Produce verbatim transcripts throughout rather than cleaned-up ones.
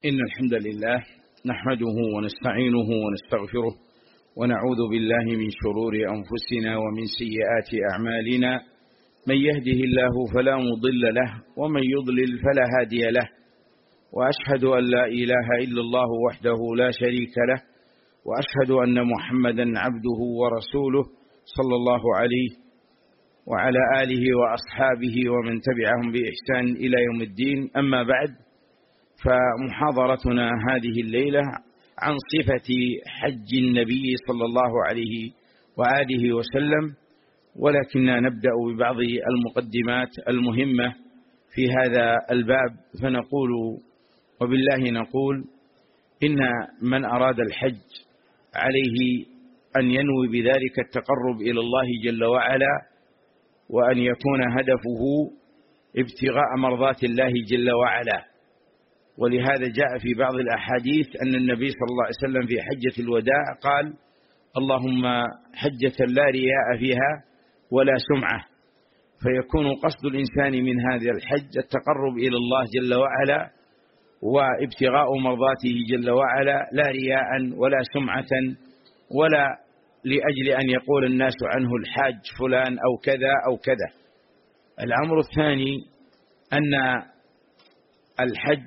إن الحمد لله نحمده ونستعينه ونستغفره ونعوذ بالله من شرور أنفسنا ومن سيئات أعمالنا. من يهده الله فلا مضل له ومن يضلل فلا هادي له، وأشهد أن لا إله إلا الله وحده لا شريك له، وأشهد أن محمدا عبده ورسوله صلى الله عليه وعلى آله وأصحابه ومن تبعهم بإحسان إلى يوم الدين. أما بعد، فمحاضرتنا هذه الليلة عن صفة حج النبي صلى الله عليه وآله وسلم، ولكننا نبدأ ببعض المقدمات المهمة في هذا الباب. فنقول وبالله نقول إن من أراد الحج عليه أن ينوي بذلك التقرب إلى الله جل وعلا، وأن يكون هدفه ابتغاء مرضات الله جل وعلا. ولهذا جاء في بعض الأحاديث أن النبي صلى الله عليه وسلم في حجة الوداع قال: اللهم حجة لا رياء فيها ولا سمعة. فيكون قصد الإنسان من هذا الحج التقرب إلى الله جل وعلا وابتغاء مرضاته جل وعلا، لا رياء ولا سمعة، ولا لأجل أن يقول الناس عنه الحاج فلان أو كذا أو كذا. الأمر الثاني أن الحج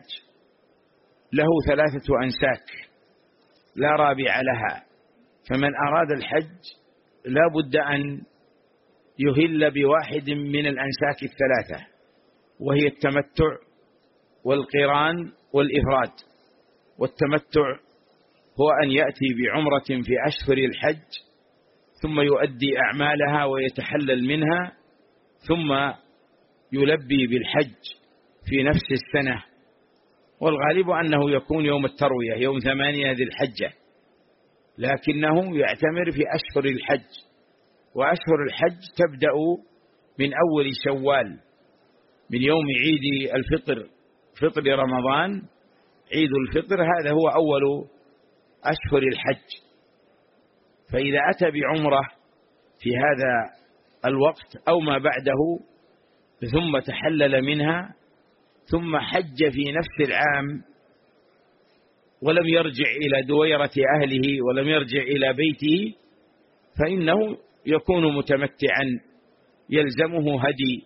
له ثلاثة أنساك لا رابع لها، فمن أراد الحج لا بد أن يهل بواحد من الأنساك الثلاثة، وهي التمتع والقران والإفراد. والتمتع هو أن يأتي بعمرة في أشهر الحج ثم يؤدي أعمالها ويتحلل منها، ثم يلبي بالحج في نفس السنة، والغالب أنه يكون يوم التروية يوم ثمانية ذي الحجة، لكنه يعتمر في أشهر الحج. وأشهر الحج تبدأ من أول شوال، من يوم عيد الفطر، فطر رمضان، عيد الفطر، هذا هو أول أشهر الحج. فإذا أتى بعمرة في هذا الوقت أو ما بعده ثم تحلل منها ثم حج في نفس العام ولم يرجع إلى دويرة أهله ولم يرجع إلى بيته، فإنه يكون متمتعا يلزمه هدي،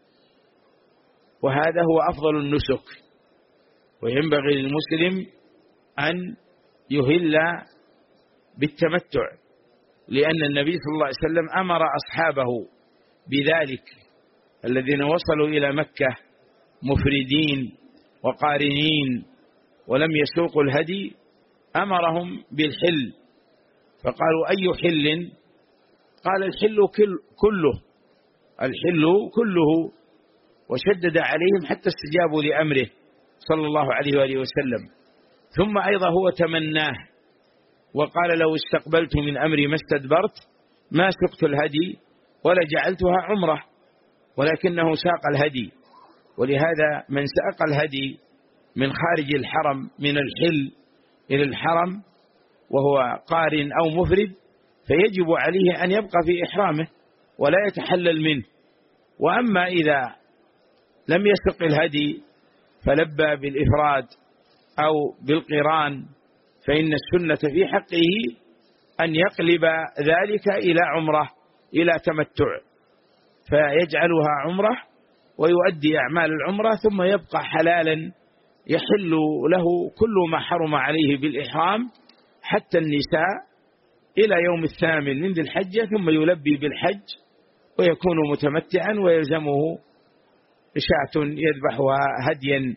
وهذا هو أفضل النسك. وينبغي للمسلم أن يهل بالتمتع، لأن النبي صلى الله عليه وسلم أمر أصحابه بذلك الذين وصلوا إلى مكة مفردين وقارنين ولم يسوقوا الهدي، أمرهم بالحل، فقالوا: أي حل؟ قال: الحل كله، الحل كله، وشدد عليهم حتى استجابوا لأمره صلى الله عليه وآله وسلم. ثم أيضا هو تمناه وقال: لو استقبلت من أمري ما استدبرت ما سقت الهدي ولا جعلتها عمره، ولكنه ساق الهدي. ولهذا من ساق الهدي من خارج الحرم من الحل إلى الحرم وهو قارن أو مفرد، فيجب عليه أن يبقى في إحرامه ولا يتحلل منه. وأما إذا لم يسق الهدي فلبى بالإفراد أو بالقران، فإن السنة في حقه أن يقلب ذلك إلى عمرة، إلى تمتع، فيجعلها عمرة ويؤدي أعمال العمرة، ثم يبقى حلالا يحل له كل ما حرم عليه بالإحرام حتى النساء إلى يوم الثامن من ذي الحجة، ثم يلبي بالحج ويكون متمتعا ويلزمه شاة يذبحها هديا.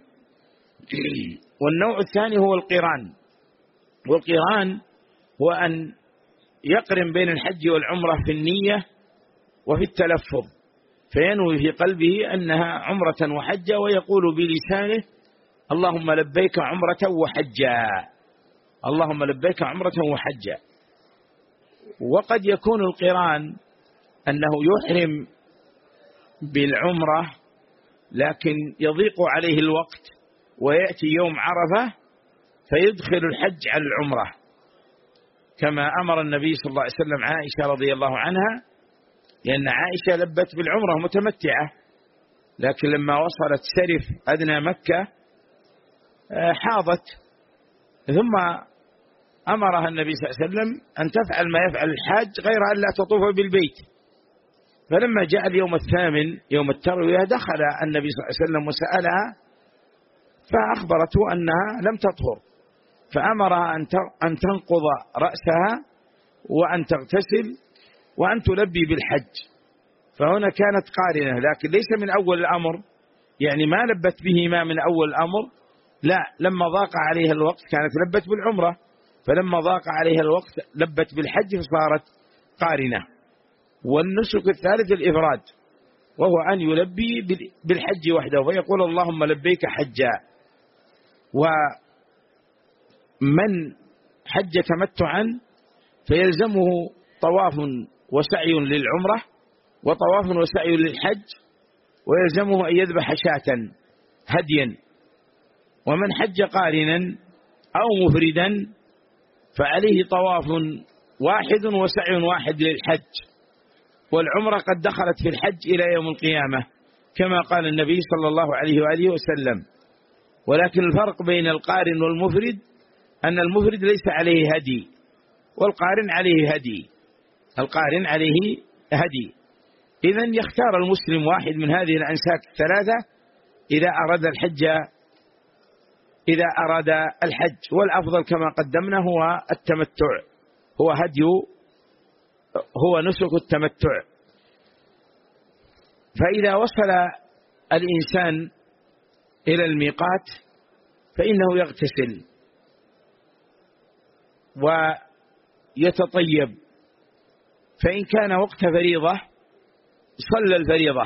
والنوع الثاني هو القران. والقران هو أن يقرن بين الحج والعمرة في النية وفي التلفظ، فينوي في قلبه أنها عمرة وحجة، ويقول بلسانه: اللهم لبيك عمرة وحجا، اللهم لبيك عمرة وحجا. وقد يكون القران أنه يحرم بالعمرة لكن يضيق عليه الوقت ويأتي يوم عرفة فيدخل الحج على العمرة، كما أمر النبي صلى الله عليه وسلم عائشة رضي الله عنها، لأن عائشة لبت بالعمرة متمتعة، لكن لما وصلت سرف أدنى مكة حاضت ثم أمرها النبي صلى الله عليه وسلم أن تفعل ما يفعل الحاج غير أن لا تطوف بالبيت. فلما جاء اليوم الثامن يوم التروية دخل النبي صلى الله عليه وسلم وسألها فأخبرته أنها لم تطهر، فأمرها أن تنقض رأسها وأن تغتسل وأن تلبي بالحج. فهنا كانت قارنة، لكن ليس من أول الأمر، يعني ما لبت به ما من أول الأمر، لا، لما ضاق عليها الوقت كانت لبت بالعمرة، فلما ضاق عليها الوقت لبت بالحج فصارت قارنة. والنسك الثالث الإفراد، وهو أن يلبي بالحج وحده فيقول اللهم لبيك حجا. ومن حج تمتعا فيلزمه طواف وسعي للعمرة وطواف وسعي للحج، ويلزمه أن يذبح شاة هديا. ومن حج قارنا أو مفردا فعليه طواف واحد وسعي واحد للحج، والعمرة قد دخلت في الحج إلى يوم القيامة كما قال النبي صلى الله عليه وآله وسلم. ولكن الفرق بين القارن والمفرد أن المفرد ليس عليه هدي والقارن عليه هدي، القارن عليه هدي. إذن يختار المسلم واحد من هذه الأنساك الثلاثة إذا أراد الحج إذا أراد الحج والأفضل كما قدمنا هو التمتع، هو هدي، هو نسك التمتع. فإذا وصل الإنسان إلى الميقات فإنه يغتسل ويتطيب، فإن كان وقت فريضة صلى الفريضة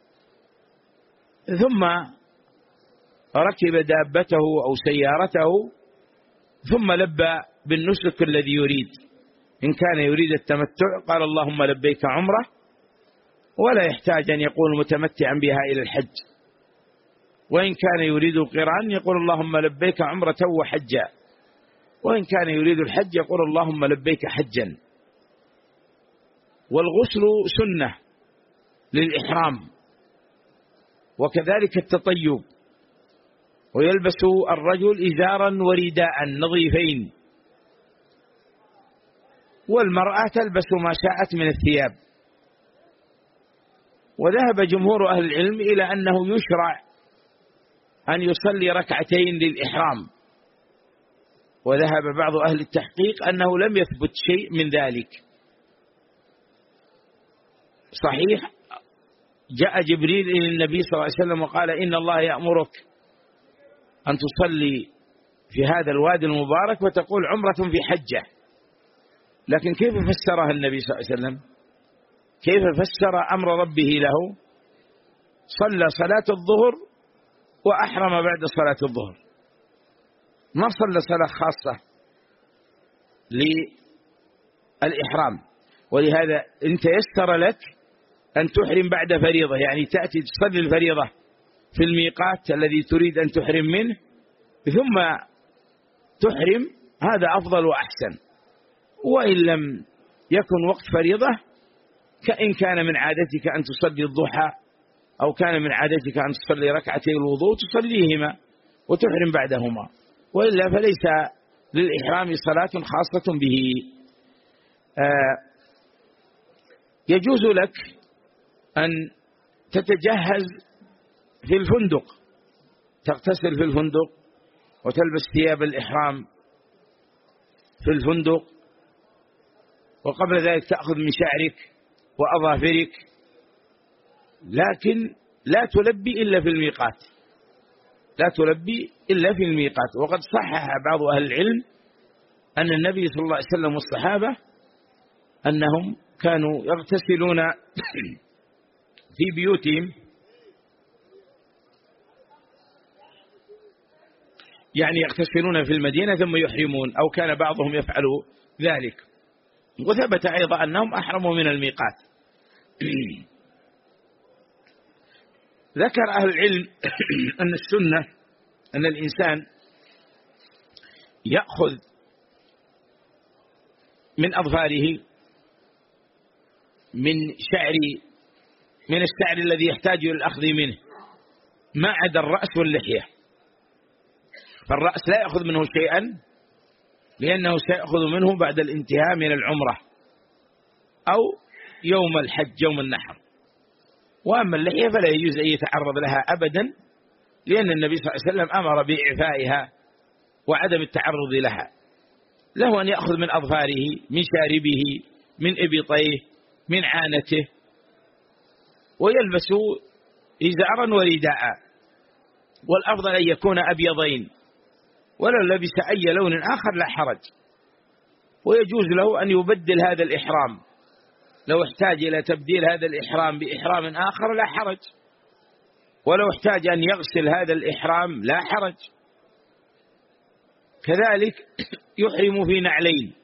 ثم ركب دابته أو سيارته ثم لبى بالنسك الذي يريد. إن كان يريد التمتع قال اللهم لبيك عمرة، ولا يحتاج أن يقول متمتعا بها إلى الحج. وإن كان يريد القران يقول اللهم لبيك عمرة وحجا، وإن كان يريد الحج يقول اللهم لبيك حجا. والغسل سنة للإحرام وكذلك التطيب، ويلبس الرجل إزارا ورداء نظيفين، والمرأة تلبس ما شاءت من الثياب. وذهب جمهور أهل العلم إلى أنه يشرع أن يصلي ركعتين للإحرام، وذهب بعض أهل التحقيق أنه لم يثبت شيء من ذلك. صحيح جاء جبريل إلى النبي صلى الله عليه وسلم وقال إن الله يأمرك أن تصلي في هذا الوادي المبارك وتقول عمرة في حجة. لكن كيف فسرها النبي صلى الله عليه وسلم؟ كيف فسر أمر ربه له؟ صلى صلاة الظهر وأحرم بعد صلاة الظهر، ما صلى صلاة خاصة للإحرام. ولهذا إن تيسر لك أن تحرم بعد فريضة، يعني تأتي تصلي الفريضة في الميقات الذي تريد أن تحرم منه ثم تحرم، هذا أفضل وأحسن. وإن لم يكن وقت فريضة كإن كان من عادتك أن تصلي الضحى أو كان من عادتك أن تصلي ركعتي الوضوء تصليهما وتحرم بعدهما، وإلا فليس للإحرام صلاة خاصة به. آه يجوز لك أن تتجهز في الفندق، تغتسل في الفندق وتلبس ثياب الإحرام في الفندق، وقبل ذلك تأخذ من شعرك وأظافرك، لكن لا تلبي إلا في الميقات، لا تلبي إلا في الميقات. وقد صحح بعض أهل العلم أن النبي صلى الله عليه وسلم والصحابة أنهم كانوا يغتسلون في بيوتهم، يعني يغتسلون في المدينة ثم يحرمون، أو كان بعضهم يفعل ذلك. وثبت أيضا أنهم أحرموا من الميقات. ذكر أهل العلم أن السنة أن الإنسان يأخذ من أظفاره من شعر من الشعر الذي يحتاج إلى الأخذ منه ما عدا الرأس واللحية، فالرأس لا يأخذ منه شيئا لأنه سيأخذ منه بعد الانتهاء من العمرة أو يوم الحج يوم النحر. وأما اللحية فلا يجوز أن يتعرض لها أبدا، لأن النبي صلى الله عليه وسلم أمر بإعفائها وعدم التعرض لها. له أن يأخذ من أظفاره، من شاربه، من إبطيه، من عانته، ويلبس إزارا ورداء، والأفضل أن يكون أبيضين، ولو لبس أي لون آخر لا حرج. ويجوز له أن يبدل هذا الإحرام، لو احتاج إلى تبديل هذا الإحرام بإحرام آخر لا حرج، ولو احتاج أن يغسل هذا الإحرام لا حرج. كذلك يحرم في نعلين،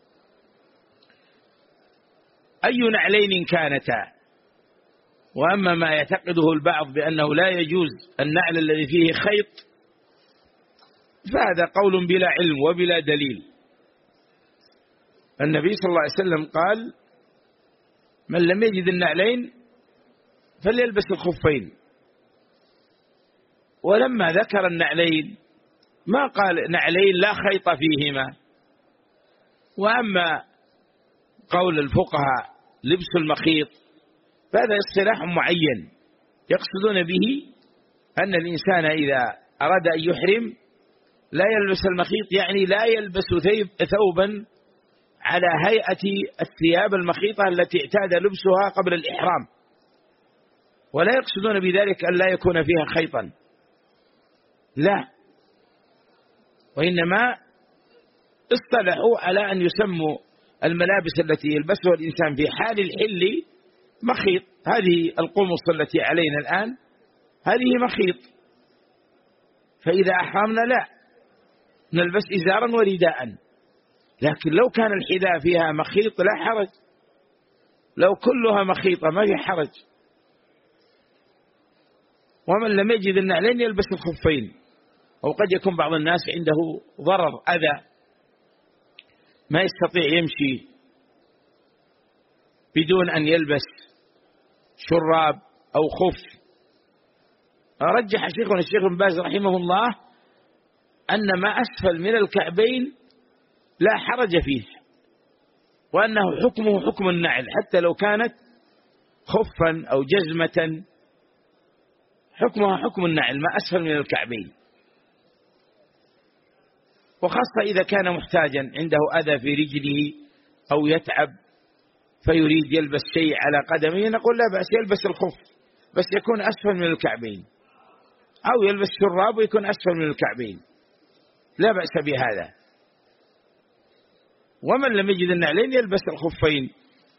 أي نعلين كانتا. وأما ما يعتقده البعض بأنه لا يجوز النعل الذي فيه خيط فهذا قول بلا علم وبلا دليل. النبي صلى الله عليه وسلم قال: من لم يجد النعلين فليلبس الخفين. ولما ذكر النعلين ما قال نعلين لا خيط فيهما. وأما قول الفقهاء لبس المخيط فهذا اصطلاح معين يقصدون به أن الإنسان إذا أراد أن يحرم لا يلبس المخيط، يعني لا يلبس ثوبا على هيئة الثياب المخيطة التي اعتاد لبسها قبل الإحرام، ولا يقصدون بذلك أن لا يكون فيها خيطا، لا، وإنما اصطلحوا على أن يسموا الملابس التي يلبسها الإنسان في حال الحل مخيط. هذه القمص التي علينا الآن هذه مخيط، فإذا أحرمنا لا نلبس إزارا ورداء. لكن لو كان الحذاء فيها مخيط لا حرج، لو كلها مخيطة ما في حرج. ومن لم يجد النعلين يلبس الخفين. وقد يكون بعض الناس عنده ضرر أذى ما يستطيع يمشي بدون أن يلبس شراب أو خف. رجح شيخنا الشيخ ابن باز رحمه الله أن ما أسفل من الكعبين لا حرج فيه، وأنه حكمه حكم النعل حتى لو كانت خفا أو جزمة، حكمها حكم النعل ما أسفل من الكعبين. وخاصة إذا كان محتاجا عنده أذى في رجله أو يتعب فيريد يلبس شيء على قدمه نقول لا بأس يلبس الخف بس يكون أسفل من الكعبين، أو يلبس شراب ويكون أسفل من الكعبين، لا بأس بهذا. ومن لم يجد النعلين يلبس الخفين.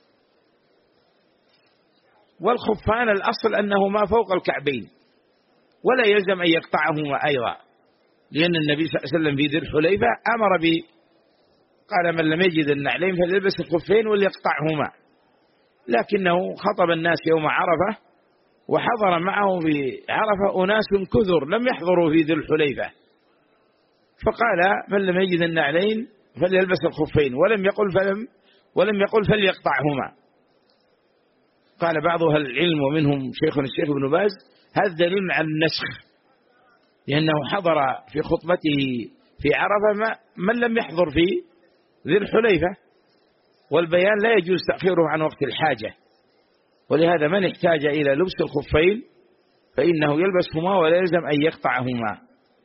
والخفان الأصل أنهما فوق الكعبين ولا يلزم أن يقطعهما أيضا، لأن النبي صلى الله عليه وسلم في ذي الحليفة أمر ب قال من لم يجد النعلين فليلبس الخفين وليقطعهما. لكنه خطب الناس يوم عرفة وحضر معه في عرفة أناس كثر لم يحضروا في ذي الحليفة، فقال من لم يجد النعلين فليلبس الخفين، ولم يقل فلم ولم يقل فليقطعهما. قال بعض أهل العلم ومنهم شيخنا الشيخ ابن باز هذا دليل على النسخ، لأنه حضر في خطبته في عرفة من لم يحضر في ذي الحليفة، والبيان لا يجوز تأخيره عن وقت الحاجة. ولهذا من احتاج إلى لبس الخفين فإنه يلبسهما ولا يلزم أن يقطعهما.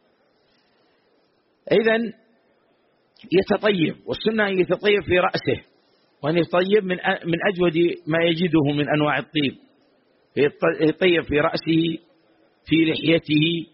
إذن يتطيب، والسنة أن يتطيب في رأسه، وأن يطيب من من أجود ما يجده من أنواع الطيب، يطيب في رأسه في لحيته.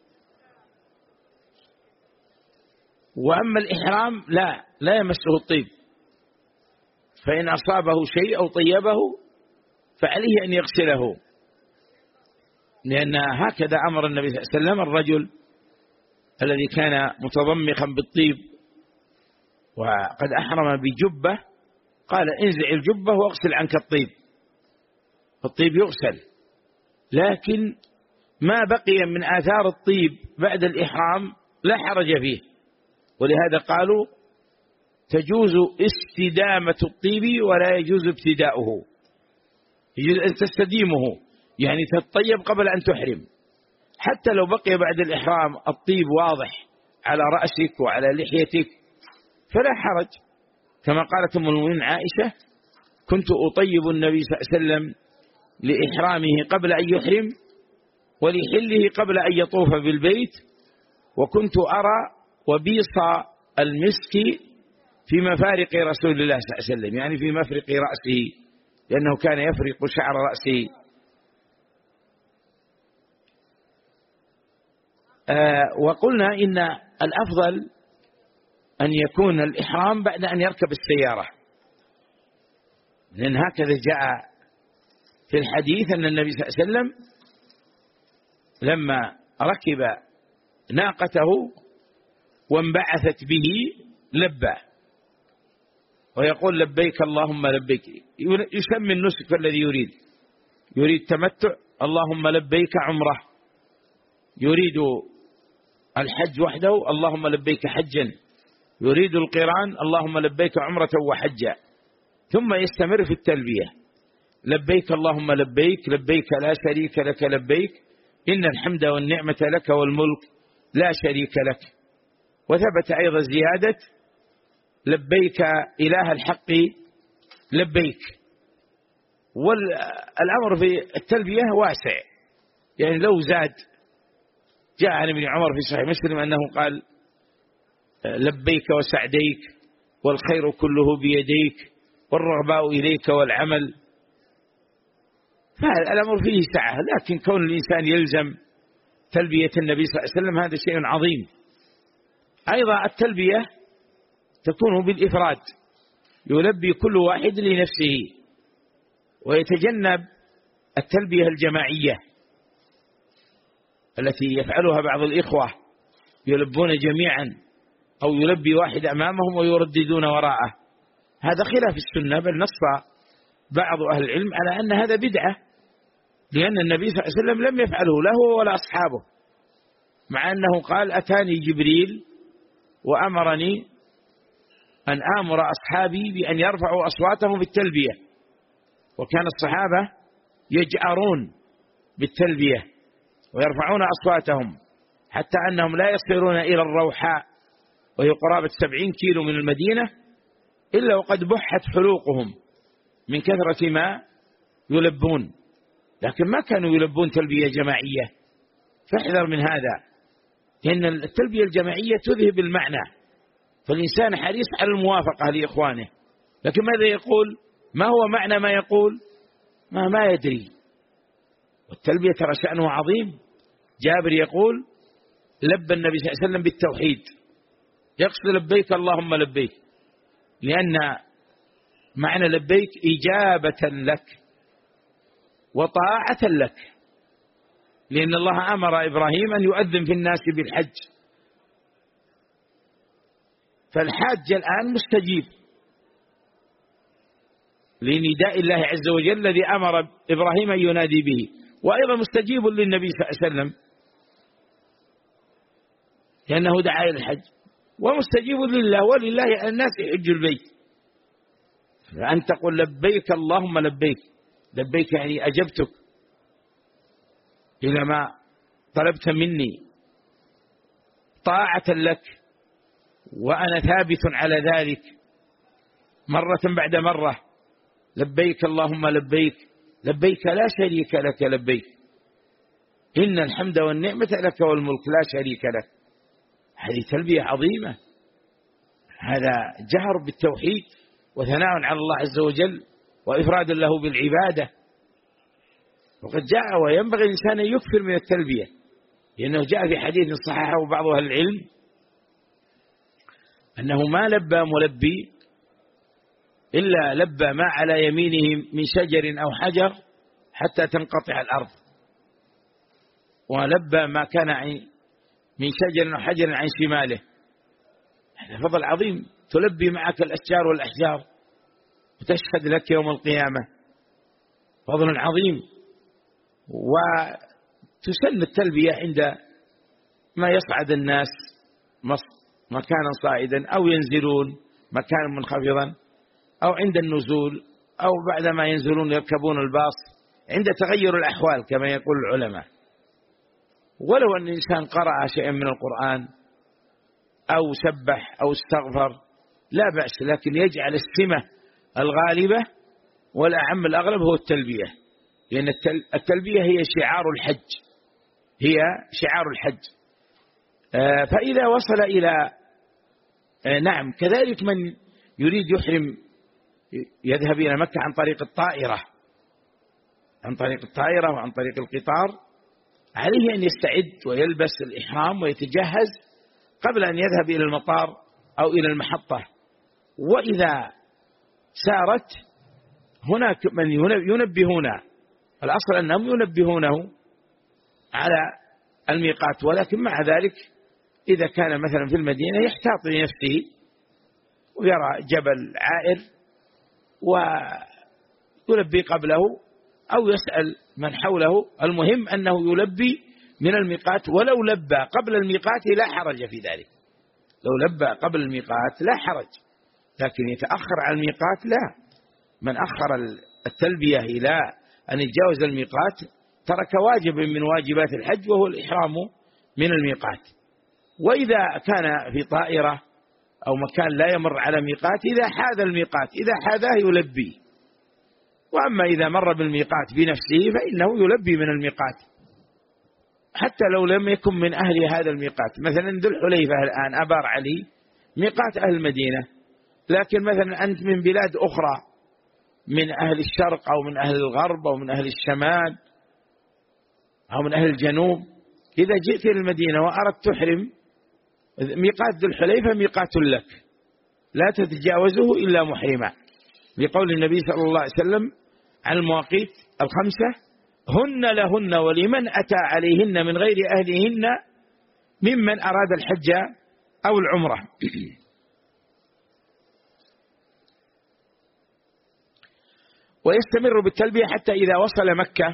وأما الإحرام لا لا يمسه الطيب، فإن أصابه شيء أو طيبه فعليه أن يغسله، لأن هكذا أمر النبي صلى الله عليه وسلم الرجل الذي كان متضمخا بالطيب وقد أحرم بجبة، قال انزع الجبة واغسل عنك الطيب. الطيب يغسل، لكن ما بقي من آثار الطيب بعد الإحرام لا حرج فيه. ولهذا قالوا تجوز استدامة الطيب ولا يجوز ابتداؤه، يجوز أن تستديمه يعني تطيب قبل أن تحرم، حتى لو بقي بعد الإحرام الطيب واضح على رأسك وعلى لحيتك فلا حرج، كما قالت أم المؤمنين عائشة: كنت أطيب النبي صلى الله عليه وسلم لإحرامه قبل أن يحرم ولحله قبل أن يطوف بالبيت، وكنت أرى وبيص المسك في مفارق رسول الله صلى الله عليه وسلم، يعني في مفرق رأسه، لأنه كان يفرق شعر رأسه. آه وقلنا إن الأفضل أن يكون الإحرام بعد أن يركب السيارة، لأن هكذا جاء في الحديث أن النبي صلى الله عليه وسلم لما ركب ناقته وانبعثت به لبى ويقول: لبيك اللهم لبيك. يسمي النسك الذي يريد، يريد تمتع اللهم لبيك عمره، يريد الحج وحده اللهم لبيك حجا، يريد القران اللهم لبيك عمرة وحجا، ثم يستمر في التلبية: لبيك اللهم لبيك، لبيك لا شريك لك لبيك، إن الحمد والنعمة لك والملك لا شريك لك. وثبت أيضا زيادة: لبيك إله الحق لبيك. والأمر في التلبية واسع، يعني لو زاد، جاء عن ابن عمر في صحيح مسلم أنه قال: لبيك وسعديك والخير كله بيديك والرغباء إليك والعمل. فالأمر فيه سعة، لكن كون الإنسان يلزم تلبية النبي صلى الله عليه وسلم هذا شيء عظيم. أيضا التلبية تكون بالإفراد، يلبي كل واحد لنفسه، ويتجنب التلبية الجماعية التي يفعلها بعض الإخوة، يلبون جميعا أو يلبي واحد أمامهم ويرددون وراءه، هذا خلاف السنة. بل نص بعض أهل العلم على أن هذا بدعة، لأن النبي صلى الله عليه وسلم لم يفعله له ولا أصحابه، مع أنه قال: أتاني جبريل وأمرني أن آمر أصحابي بأن يرفعوا أصواتهم بالتلبية، وكان الصحابة يجأرون بالتلبية ويرفعون أصواتهم حتى أنهم لا يصيرون إلى الروحاء وهي قرابة سبعين كيلو من المدينة إلا وقد بحت حلوقهم من كثرة ما يلبون، لكن ما كانوا يلبون تلبية جماعية. فاحذر من هذا، لأن التلبية الجماعية تذهب المعنى، فالإنسان حريص على الموافقة لإخوانه، لكن ماذا يقول؟ ما هو معنى ما يقول؟ ما ما يدري. والتلبية ترى شأنه عظيم. جابر يقول: لبى النبي صلى الله عليه وسلم بالتوحيد، يقصد لبيك اللهم لبيك، لأن معنى لبيك إجابة لك وطاعة لك، لأن الله أمر إبراهيم أن يؤذن في الناس بالحج، فالحاج الآن مستجيب لنداء الله عز وجل الذي أمر إبراهيم أن ينادي به، وأيضا مستجيب للنبي صلى الله عليه وسلم لأنه دعا إلى الحج، ومستجيب لله، ولله الناس يحج البيت. فأن تقول لبيك اللهم لبيك، لبيك يعني أجبتك إلى ما طلبت مني طاعة لك، وأنا ثابت على ذلك مرة بعد مرة. لبيك اللهم لبيك، لبيك لا شريك لك لبيك، إن الحمد والنعمة لك والملك لا شريك لك. هذه تلبية عظيمة، هذا جهر بالتوحيد وثناء على الله عز وجل وإفراد له بالعبادة. وقد جاء وينبغي الإنسان أن يكثر من التلبية، لأنه جاء في حديث صححه بعض أهل العلم أنه ما لبى ملبي إلا لبى ما على يمينه من شجر أو حجر حتى تنقطع الأرض، ولبى ما كان من شجر أو حجر عن شماله. هذا فضل عظيم، تلبي معك الأشجار والأحجار وتشهد لك يوم القيامة، فضل عظيم. وتسن التلبية عند ما يصعد الناس مكانا صاعدا أو ينزلون مكانا منخفضا، أو عند النزول، أو بعدما ينزلون يركبون الباص، عند تغير الأحوال كما يقول العلماء. ولو أن الإنسان قرأ شيئا من القرآن أو سبح أو استغفر لا بأس، لكن يجعل السمة الغالبة والأعم الأغلب هو التلبية، لأن التلبية هي شعار الحج، هي شعار الحج. فإذا وصل إلى نعم كذلك من يريد يحرم يذهب إلى مكة عن طريق الطائرة، عن طريق الطائرة وعن طريق القطار، عليه أن يستعد ويلبس الإحرام ويتجهز قبل أن يذهب إلى المطار أو إلى المحطة. وإذا سارت هناك من ينبهون، الأصل أنهم ينبهونه على الميقات، ولكن مع ذلك إذا كان مثلا في المدينة يحتاط لنفسه ويرى جبل عائر ويلبي قبله أو يسأل من حوله، المهم أنه يلبي من الميقات، ولو لبى قبل الميقات لا حرج في ذلك، لو لبى قبل الميقات لا حرج، لكن يتأخر عن الميقات لا. من أخر التلبية إلى أن يتجاوز الميقات ترك واجب من واجبات الحج وهو الإحرام من الميقات. وإذا كان في طائرة أو مكان لا يمر على ميقات، إذا حاذ الميقات إذا حاذاه يلبي، وأما إذا مر بالميقات بنفسه فإنه يلبي من الميقات حتى لو لم يكن من أهل هذا الميقات. مثلا ذو الحليفة الآن أبار علي ميقات أهل المدينة، لكن مثلا أنت من بلاد أخرى، من أهل الشرق أو من أهل الغرب أو من أهل الشمال أو من أهل الجنوب، إذا جئت إلى المدينة وأردت تحرم، ميقات ذو الحليفة ميقات لك لا تتجاوزه إلا محرما، لقول النبي صلى الله عليه وسلم عن المواقيت الخمسة: هن لهن ولمن أتى عليهن من غير أهلهن ممن أراد الحج أو العمرة. ويستمر بالتلبية حتى إذا وصل مكة.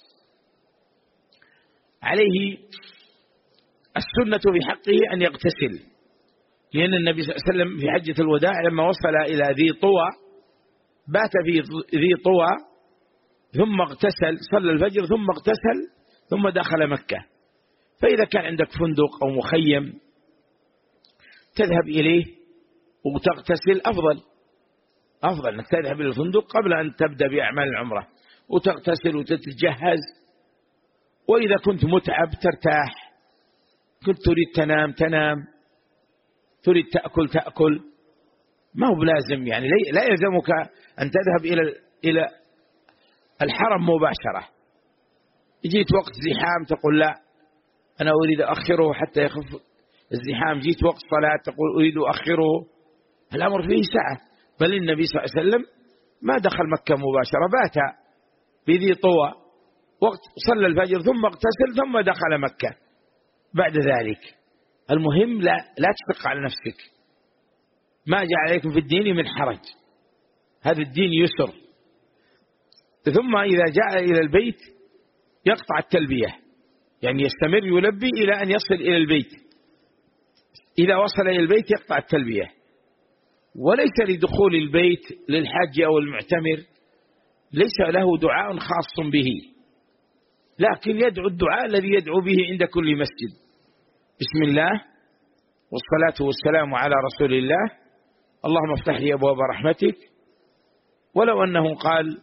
عليه السنة بحقه أن يغتسل، لأن النبي صلى الله عليه وسلم في حجة الوداع لما وصل إلى ذي طوى بات في ذي طوى ثم اغتسل، صلى الفجر ثم اغتسل ثم دخل مكة. فإذا كان عندك فندق أو مخيم تذهب إليه وتغتسل أفضل، أفضل أنك تذهب إلى الفندق قبل أن تبدأ بأعمال العمرة وتغتسل وتتجهز. وإذا كنت متعب ترتاح، كنت تريد تنام تنام، تريد تأكل تأكل، ما هو بلازم يعني لا يلزمك أن تذهب إلى إلى الحرم مباشرة. جيت وقت زحام تقول لا أنا أريد أخره حتى يخف الزحام، جيت وقت صلاة تقول أريد أخره، الأمر فيه سعة. بل النبي صلى الله عليه وسلم ما دخل مكة مباشرة، بات بذي طوى وقت صلى الفجر ثم اغتسل ثم دخل مكة بعد ذلك. المهم لا لا تشق على نفسك، ما جاء عليكم في الدين من حرج، هذا الدين يسر. ثم إذا جاء إلى البيت يقطع التلبية، يعني يستمر يلبي إلى أن يصل إلى البيت. إذا وصل إلى البيت يقطع التلبية، وليس لدخول البيت للحاج أو المعتمر ليس له دعاء خاص به، لكن يدعو الدعاء الذي يدعو به عند كل مسجد: بسم الله والصلاة والسلام على رسول الله، اللهم افتح لي أبواب رحمتك. ولو أنه قال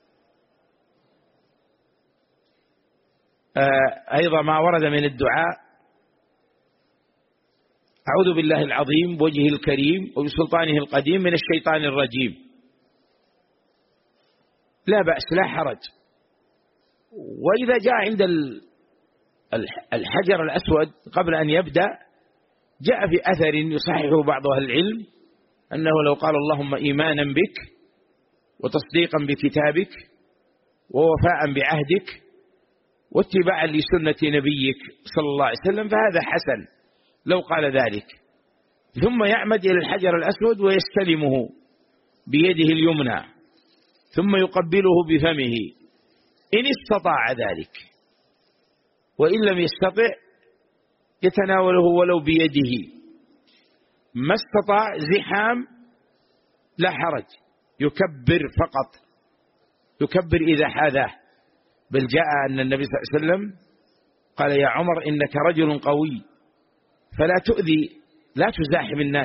آه أيضا ما ورد من الدعاء: أعوذ بالله العظيم بوجهه الكريم وبسلطانه القديم من الشيطان الرجيم، لا بأس لا حرج. وإذا جاء عند الحجر الأسود قبل أن يبدأ جاء في أثر يصححه بعض أهل العلم أنه لو قال اللهم إيمانا بك وتصديقا بكتابك ووفاء بعهدك واتباعا لسنة نبيك صلى الله عليه وسلم فهذا حسن لو قال ذلك. ثم يعمد إلى الحجر الأسود ويستلمه بيده اليمنى ثم يقبله بفمه إن استطاع ذلك، وإن لم يستطع يتناوله ولو بيده، ما استطاع زحام لا حرج، يكبر فقط، يكبر إذا حاذاه. بل جاء أن النبي صلى الله عليه وسلم قال: يا عمر إنك رجل قوي فلا تؤذي، لا تزاحم الناس،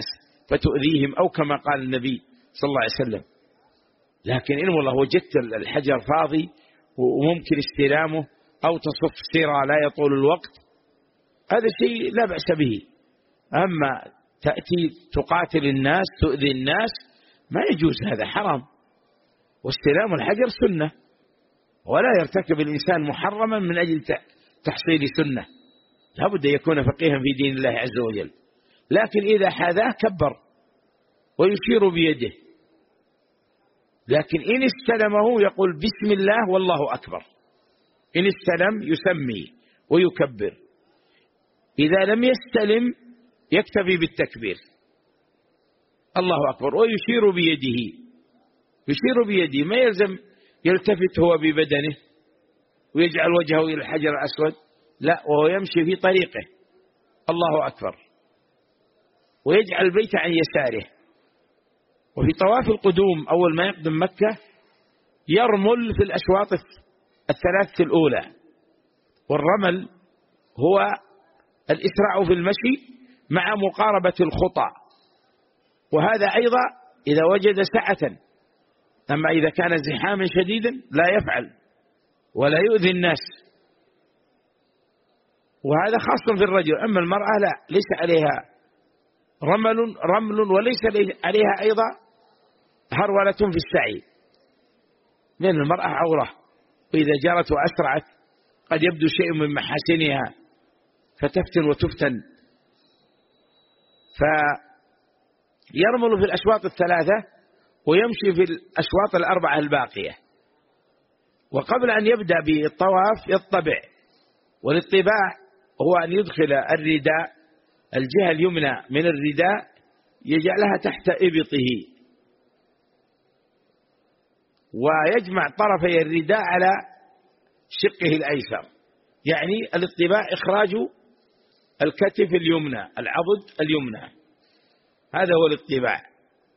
فتؤذيهم، أو كما قال النبي صلى الله عليه وسلم. لكن إن والله وجدت الحجر فاضي وممكن استلامه، أو تصف سيرة لا يطول الوقت، هذا شيء لا بأس به. أما تأتي تقاتل الناس تؤذي الناس ما يجوز، هذا حرام. واستلام الحجر سنة، ولا يرتكب الإنسان محرما من أجل تحصيل سنة، لابد أن يكون فقيها في دين الله عز وجل. لكن إذا حاذاه كبر ويشير بيده، لكن إن استلمه يقول بسم الله والله أكبر. إن استلم يسمي ويكبر، إذا لم يستلم يكتفي بالتكبير الله أكبر ويشير بيده. يشير بيده، ما يلزم يلتفت هو ببدنه ويجعل وجهه إلى الحجر الأسود، لا، وهو يمشي في طريقه الله أكبر، ويجعل البيت عن يساره. وفي طواف القدوم أول ما يقدم مكة يرمل في الأشواط الثلاثة الأولى، والرمل هو الإسراع في المشي مع مقاربة الخطى، وهذا أيضا إذا وجد سعة. أما إذا كان زحاما شديدا لا يفعل ولا يؤذي الناس، وهذا خاص في الرجل. أما المرأة لا، ليس عليها رمل رمل وليس عليها أيضا هرولة في السعي، لأن المرأة عورة، وإذا جرت وأسرعت قد يبدو شيء من محاسنها فتفتن وتفتن. فيرمل في الأشواط الثلاثة ويمشي في الأشواط الأربعة الباقية. وقبل أن يبدأ بالطواف يطبع، والاطباع هو أن يدخل الرداء الجهة اليمنى من الرداء يجعلها تحت إبطه، ويجمع طرفي الرداء على شقه الأيسر، يعني الاطباع إخراج الكتف اليمنى، العضد اليمنى، هذا هو الاطباع.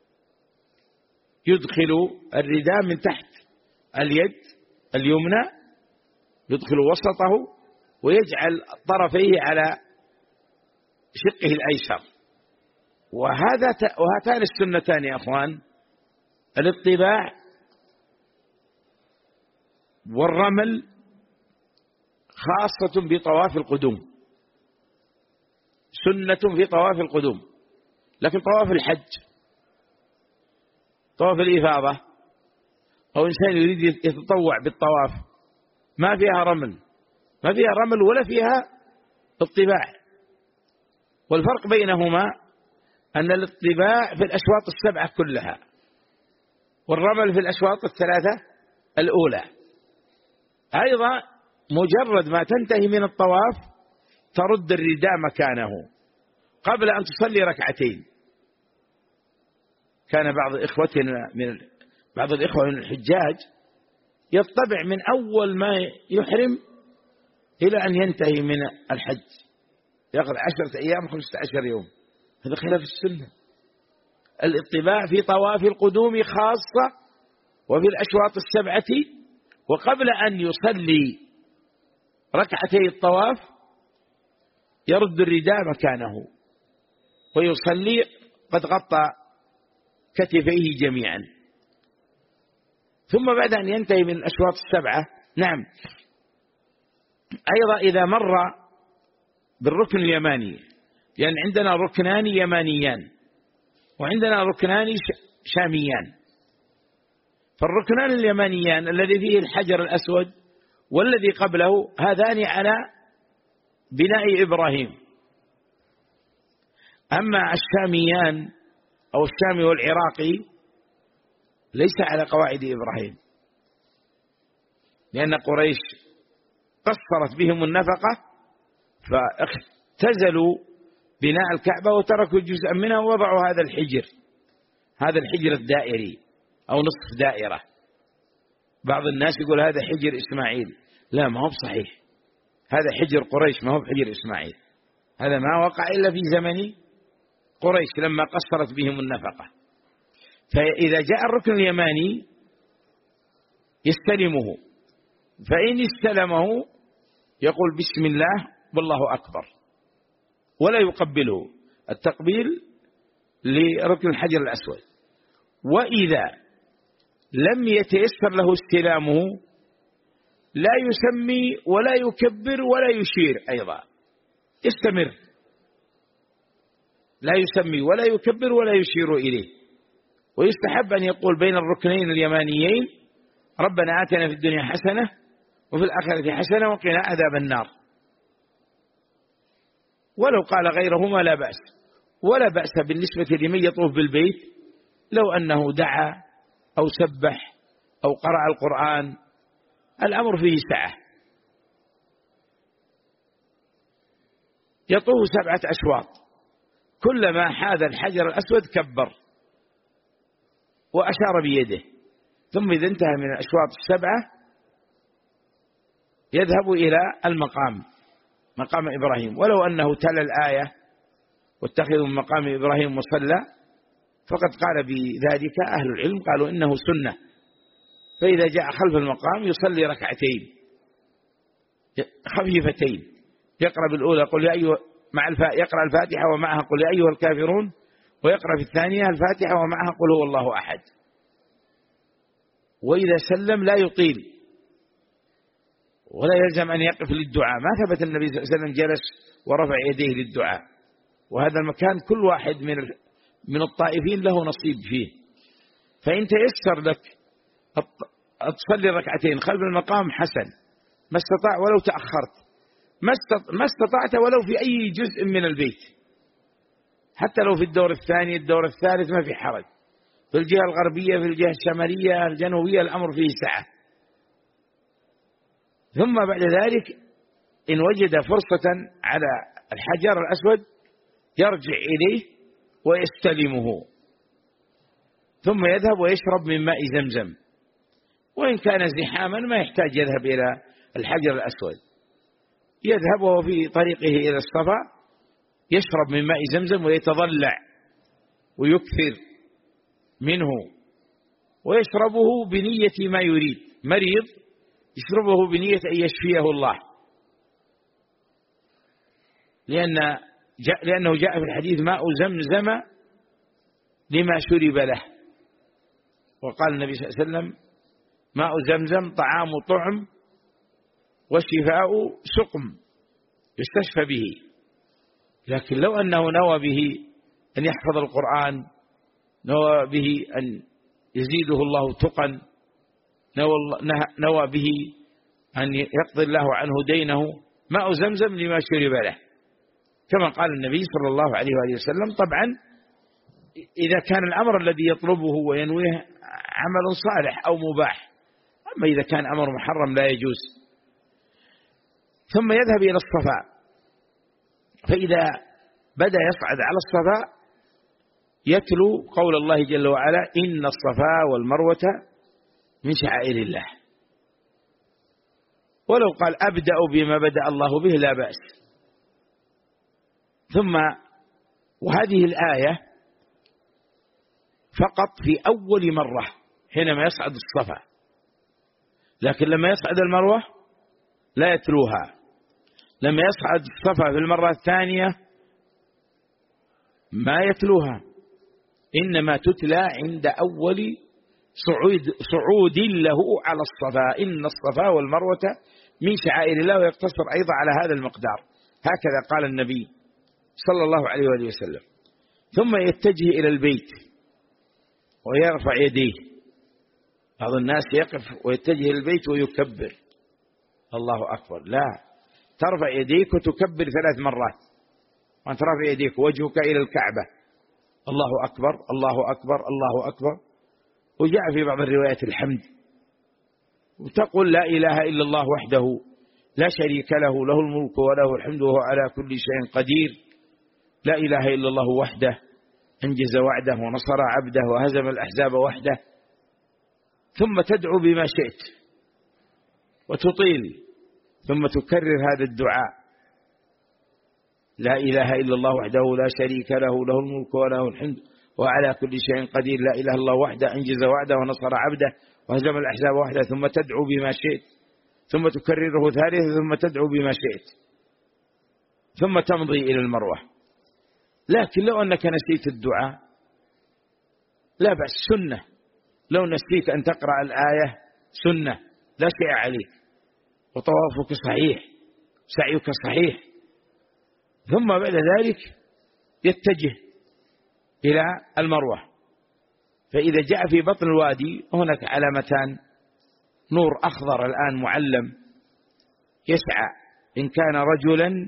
يدخل الرداء من تحت اليد اليمنى، يدخل وسطه ويجعل طرفيه على شقه الأيسر. وهذا وهاتان السنتان يا أخوان، الاطباع والرمل، خاصة بطواف القدوم، سنة في طواف القدوم. لكن طواف الحج، طواف الإفاضة، أو إنسان يريد يتطوع بالطواف، ما فيها رمل، ما فيها رمل ولا فيها اطباع. والفرق بينهما أن الاطباع في الأشواط السبعة كلها، والرمل في الأشواط الثلاثة الأولى. أيضا مجرد ما تنتهي من الطواف ترد الرداء مكانه قبل أن تصلي ركعتين. كان بعض إخوتنا من بعض الإخوة من الحجاج يطبع من أول ما يحرم إلى أن ينتهي من الحج، يأخذ عشرة أيام خمسة عشر يوم، هذا خلاف السنة. الاطباع في طواف القدوم خاصة، وفي الأشواط السبعة، وقبل أن يصلي ركعتي الطواف يرد الرداء مكانه ويصلي قد غطى كتفيه جميعا. ثم بعد أن ينتهي من الأشواط السبعة، نعم، أيضا إذا مر بالركن اليماني، لأن عندنا ركنان يمانيان وعندنا ركنان شاميان. فالركنان اليمانيان الذي فيه الحجر الأسود والذي قبله هذان على بناء إبراهيم. أما الشاميان أو الشامي والعراقي ليس على قواعد إبراهيم، لأن قريش قصرت بهم النفقة فاختزلوا بناء الكعبة وتركوا جزءا منها ووضعوا هذا الحجر، هذا الحجر الدائري أو نصف دائرة. بعض الناس يقول هذا حجر إسماعيل، لا، ما هو صحيح، هذا حجر قريش ما هو حجر إسماعيل. هذا ما وقع إلا في زمن قريش لما قصرت بهم النفقة. فإذا جاء الركن اليماني يستلمه، فإن استلمه يقول بسم الله والله أكبر ولا يقبله. التقبيل لركن الحجر الأسود. وإذا لم يتيسر له استلامه لا يسمي ولا يكبر ولا يشير أيضا، استمر، لا يسمي ولا يكبر ولا يشير إليه. ويستحب أن يقول بين الركنين اليمانيين ربنا آتنا في الدنيا حسنة وفي الآخرة حسنة وقنا عذاب النار، ولو قال غيرهما لا بأس. ولا بأس بالنسبة لمن يطوف بالبيت لو أنه دعا أو سبح أو قرأ القرآن، الأمر فيه سعة. يطوف سبعة أشواط، كلما حاذ الحجر الأسود كبر وأشار بيده، ثم إذا انتهى من الأشواط السبعة يذهب إلى المقام، مقام إبراهيم، ولو أنه تلا الآية واتخذوا من مقام إبراهيم مصلى فقد قال بذلك أهل العلم، قالوا إنه سنة. فإذا جاء خلف المقام يصلي ركعتين خفيفتين، يقرأ بالأولى قل يا أيها مع الفاتحة، يقرأ الفاتحة ومعها قل يا أيها الكافرون، ويقرأ في الثانية الفاتحة ومعها قل هو الله أحد. وإذا سلم لا يطيل ولا يلزم أن يقف للدعاء، ما ثبت النبي صلى الله عليه وسلم جلس ورفع يديه للدعاء، وهذا المكان كل واحد من من الطائفين له نصيب فيه. فإن تيسر لك تصلي ركعتين خلف المقام حسن، ما استطاع ولو تأخرت، ما استطعت ولو في أي جزء من البيت، حتى لو في الدور الثاني الدور الثالث ما في حرج، في الجهة الغربية في الجهة الشمالية الجنوبية الأمر فيه سعة. ثم بعد ذلك إن وجد فرصة على الحجر الأسود يرجع إليه ويستلمه، ثم يذهب ويشرب من ماء زمزم. وإن كان زحاما ما يحتاج يذهب إلى الحجر الأسود، يذهب وهو في طريقه إلى الصفا يشرب من ماء زمزم ويتضلع ويكثر منه، ويشربه بنية ما يريد. مريض يشربه بنية أن يشفيه الله، لأن جاء لأنه جاء في الحديث ماء زمزم لما شرب له. وقال النبي صلى الله عليه وسلم ماء زمزم طعام طعم والشفاء سقم يستشفى به. لكن لو أنه نوى به أن يحفظ القرآن، نوى به أن يزيده الله تقا، نوى به أن يقضي الله عنه دينه، ماء زمزم لما شرب له، كما قال النبي صلى الله عليه وآله وسلم. طبعا إذا كان الأمر الذي يطلبه وينويه عمل صالح أو مباح، أما إذا كان أمر محرم لا يجوز. ثم يذهب إلى الصفا، فإذا بدأ يصعد على الصفا يتلو قول الله جل وعلا إن الصفا والمروة من شعائر الله. ولو قال أبدأ بما بدأ الله به لا بأس. ثم وهذه الآية فقط في أول مرة حينما يصعد الصفا، لكن لما يصعد المروة لا يتلوها. لما يصعد الصفا في المرة الثانية ما يتلوها، إنما تتلى عند أول صعود, صعود له على الصفا، إن الصفا والمروة من شعائر الله، ويقتصر أيضا على هذا المقدار. هكذا قال النبي صلى الله عليه وآله وسلم. ثم يتجه إلى البيت ويرفع يديه. بعض الناس يقف ويتجه إلى البيت ويكبر الله أكبر، لا، ترفع يديك وتكبر ثلاث مرات، وأنت رافع يديك وجهك إلى الكعبة، الله أكبر الله أكبر الله أكبر. وجاء في بعض الروايات الحمد، وتقول لا إله إلا الله وحده لا شريك له، له الملك وله الحمد وهو على كل شيء قدير. لا إله إلا الله وحده أنجز وعده ونصر عبده وهزم الأحزاب وحده. ثم تدعو بما شئت وتطيل، ثم تكرر هذا الدعاء لا إله إلا الله وحده لا شريك له، له الملك وله الحمد وعلى كل شيء قدير. لا إله إلا الله وحده أنجز وعده ونصر عبده وهزم الأحزاب وحده. ثم تدعو بما شئت، ثم تكرره ثالثا، ثم تدعو بما شئت، ثم تمضي إلى المروة. لكن لو أنك نسيت الدعاء لا بأس، سنة، لو نسيت أن تقرأ الآية سنة لا شيء عليك، وطوافك صحيح، سعيك صحيح. ثم بعد ذلك يتجه إلى المروة، فإذا جاء في بطن الوادي هناك علامتان، نور أخضر الآن معلم، يسعى إن كان رجلا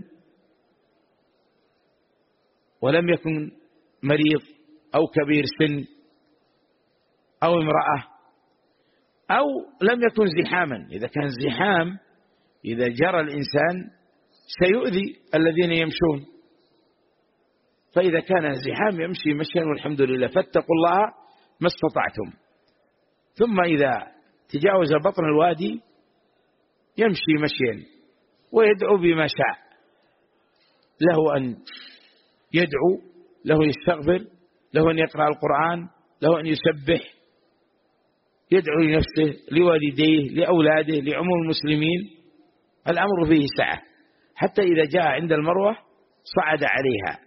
ولم يكن مريض أو كبير سن أو امرأة أو لم يكن زحاما. إذا كان زحام، إذا جرى الإنسان سيؤذي الذين يمشون، فإذا كان زحام يمشي مشيا والحمد لله، فاتقوا الله ما استطعتم. ثم إذا تجاوز بطن الوادي يمشي مشيا ويدعو بما شاء، له أن يدعو، له يستغفر، له أن يقرأ القرآن، له أن يسبح، يدعو لنفسه، لوالديه، لأولاده، لعموم المسلمين، الأمر فيه سعة. حتى إذا جاء عند المروة صعد عليها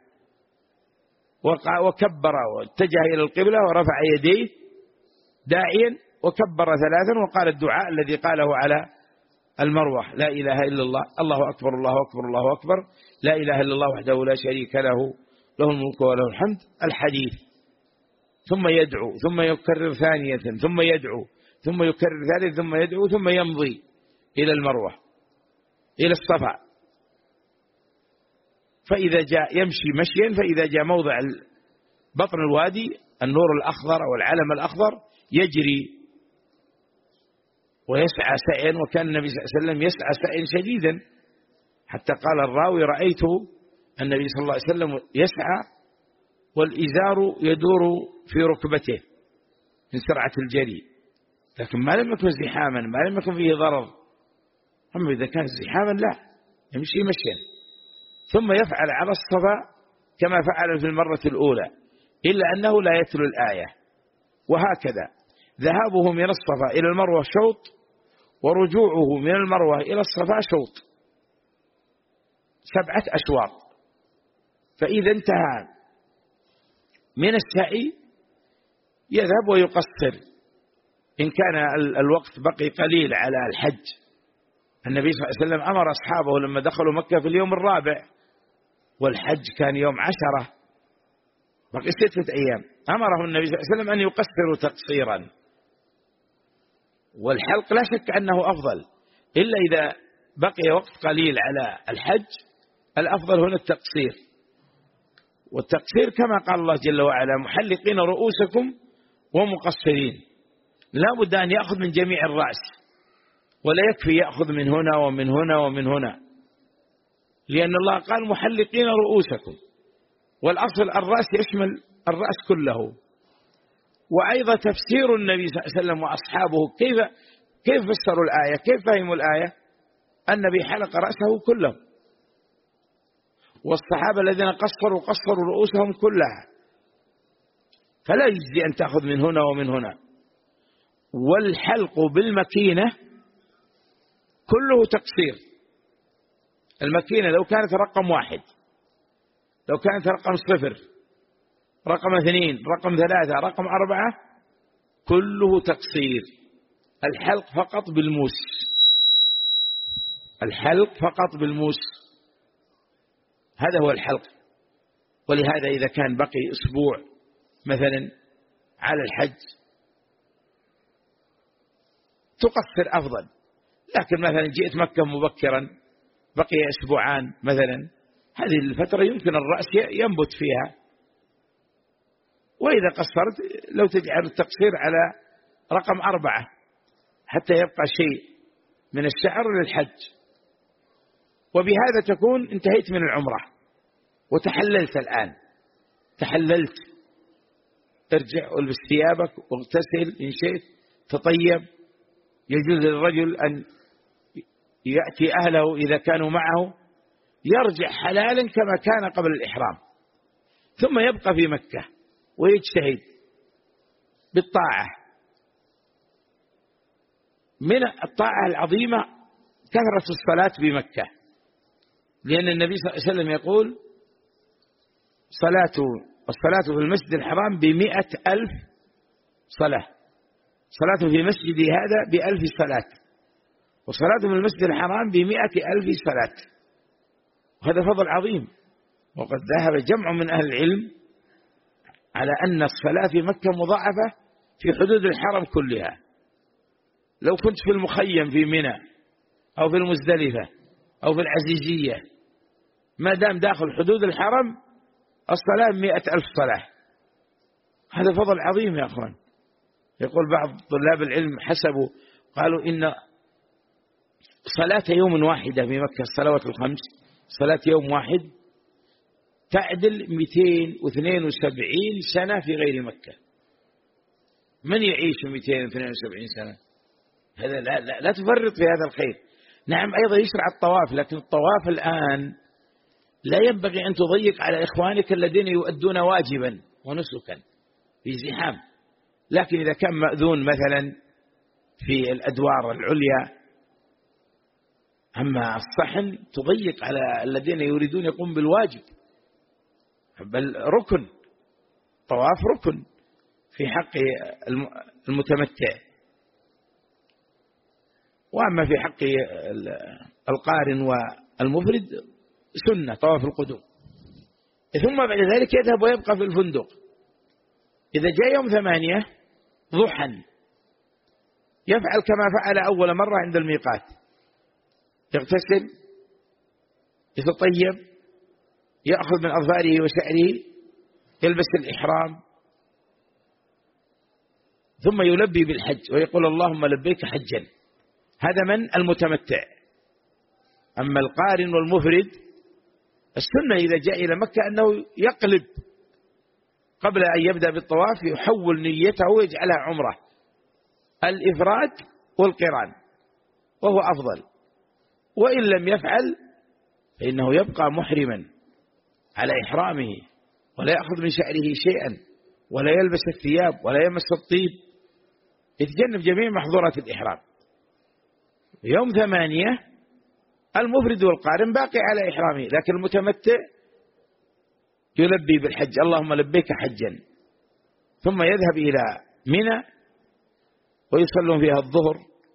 وكبر واتجه إلى القبلة ورفع يديه داعيا وكبر ثلاثا وقال الدعاء الذي قاله على المروة: لا إله إلا الله، الله أكبر، الله أكبر، الله أكبر، لا إله إلا الله وحده لا شريك له، له الملك وله الحمد، الحديث. ثم يدعو، ثم يكرر ثانية، ثم يدعو، ثم يكرر ثالث، ثم يدعو، ثم يمضي إلى المروة إلى الصفا. فإذا جاء يمشي مشيا، فإذا جاء موضع بطن الوادي النور الأخضر أو العلم الأخضر يجري ويسعى سعيا، وكان النبي صلى الله عليه وسلم يسعى سعيا شديدا، حتى قال الراوي: رأيت النبي صلى الله عليه وسلم يسعى والإزار يدور في ركبته من سرعة الجري، لكن ما لم يكن زحاما، ما لم يكن فيه ضرر. أما إذا كان زحاما لا، يمشي مشيا. ثم يفعل على الصفا كما فعل في المرة الأولى، إلا أنه لا يتلو الآية. وهكذا ذهابه من الصفا إلى المروة شوط، ورجوعه من المروة إلى الصفا شوط، سبعة أشواط. فإذا انتهى من السعي يذهب ويقصر إن كان الوقت بقي قليل على الحج. النبي صلى الله عليه وسلم أمر أصحابه لما دخلوا مكة في اليوم الرابع، والحج كان يوم عشرة، بقي ستة أيام، أمره النبي صلى الله عليه وسلم أن يقصروا تقصيرا. والحلق لا شك أنه أفضل، إلا إذا بقي وقت قليل على الحج، الأفضل هنا التقصير. والتقصير كما قال الله جل وعلا: محلقين رؤوسكم ومقصرين. لا بد أن يأخذ من جميع الرأس، ولا يكفي يأخذ من هنا ومن هنا ومن هنا، لأن الله قال: محلقين رؤوسكم، والأصل الرأس يشمل الرأس كله. وأيضا تفسير النبي صلى الله عليه وسلم وأصحابه كيف كيف فسروا الآية، كيف فهموا الآية. النبي حلق رأسه كله، والصحابة الذين قصروا قصروا رؤوسهم كلها، فلا يجزي أن تأخذ من هنا ومن هنا. والحلق بالمكينة كله تقصير. المكينة لو كانت رقم واحد، لو كانت رقم صفر، رقم اثنين، رقم ثلاثة، رقم أربعة، كله تقصير. الحلق فقط بالموس، الحلق فقط بالموس، هذا هو الحلق. ولهذا إذا كان بقي أسبوع مثلا على الحج تقصر أفضل. لكن مثلا جئت مكة مبكرا بقي أسبوعان مثلا، هذه الفترة يمكن الرأس ينبت فيها. وإذا قصرت لو تجعل التقصير على رقم أربعة حتى يبقى شيء من الشعر للحج، وبهذا تكون انتهيت من العمرة وتحللت. الآن تحللت، ارجع والبس ثيابك واغتسل إن شئت، تطيب. يجوز للرجل أن يأتي أهله إذا كانوا معه، يرجع حلالا كما كان قبل الإحرام، ثم يبقى في مكة ويجتهد بالطاعة. من الطاعة العظيمة كثرة الصلاة بمكة، لأن النبي صلى الله عليه وسلم يقول: صلاة الصلاة في المسجد الحرام بمئة ألف صلاة، صلاة في مسجدي هذا بألف صلاة، وصلاة في المسجد الحرام بمئة ألف صلاة، وهذا فضل عظيم. وقد ذهب جمع من أهل العلم على أن الصلاة في مكة مضاعفة في حدود الحرم كلها. لو كنت في المخيم في منى أو في المزدلفة أو في العزيزية، ما دام داخل حدود الحرم الصلاة مئة ألف صلاة، هذا فضل عظيم يا أخوان. يقول بعض طلاب العلم حسبوا قالوا إن صلاة يوم واحدة في مكة، الصلوات الخمس، صلاة يوم واحد تعدل مئتين واثنين وسبعين سنة في غير مكة. من يعيش مئتين واثنين وسبعين سنة؟ هذا لا, لا, لا تفرط في هذا الخير. نعم أيضا يشرع الطواف، لكن الطواف الآن لا ينبغي أن تضيق على إخوانك الذين يؤدون واجبا ونسكا في زحام. لكن إذا كان مأذون مثلا في الأدوار العليا، أما الصحن تضيق على الذين يريدون يقوم بالواجب، بل ركن، طواف ركن في حق المتمتع. وأما في حق القارن والمفرد سنة طواف القدوم. ثم بعد ذلك يذهب ويبقى في الفندق. إذا جاء يوم ثمانية ضحى يفعل كما فعل أول مرة عند الميقات، يغتسل، يتطيب، يأخذ من أظفاره وشعره، يلبس الإحرام، ثم يلبي بالحج ويقول اللهم لبيك حجا. هذا من المتمتع. أما القارن والمفرد السنة إذا جاء إلى مكة أنه يقلب قبل أن يبدأ بالطواف، يحول نيته ويجعلها عمرة، الإفراد والقران، وهو أفضل. وإن لم يفعل فإنه يبقى محرما على إحرامه، ولا يأخذ من شعره شيئا، ولا يلبس الثياب، ولا يمس الطيب، يتجنب جميع محظورات الإحرام. يوم ثمانية المفرد والقارن باقي على إحرامه، لكن المتمتع يلبي بالحج اللهم لبيك حجا، ثم يذهب إلى منى ويصلون فيها الظهر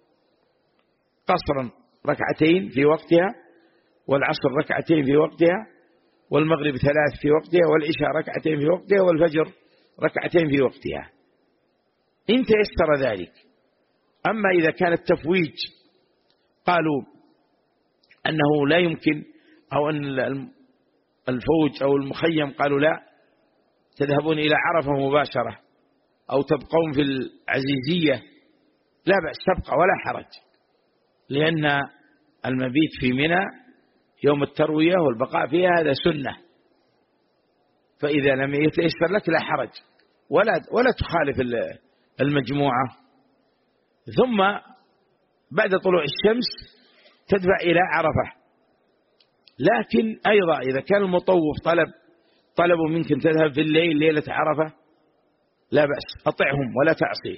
قصرا ركعتين في وقتها، والعصر ركعتين في وقتها، والمغرب ثلاث في وقتها، والعشاء ركعتين في وقتها، والفجر ركعتين في وقتها إن تيسر ذلك. أما إذا كان التفويج قالوا أنه لا يمكن، أو أن الفوج أو المخيم قالوا لا، تذهبون إلى عرفة مباشرة أو تبقون في العزيزية، لا بأس تبقى ولا حرج، لأن المبيت في منى يوم التروية والبقاء فيها هذا سنة. فإذا لم يتيسر لك لا حرج، ولا ولا تخالف المجموعة. ثم بعد طلوع الشمس تدفع إلى عرفة. لكن أيضا إذا كان المطوف طلب طلبوا منك أن تذهب في الليل ليلة عرفة لا بأس، أطعهم ولا تعصيه.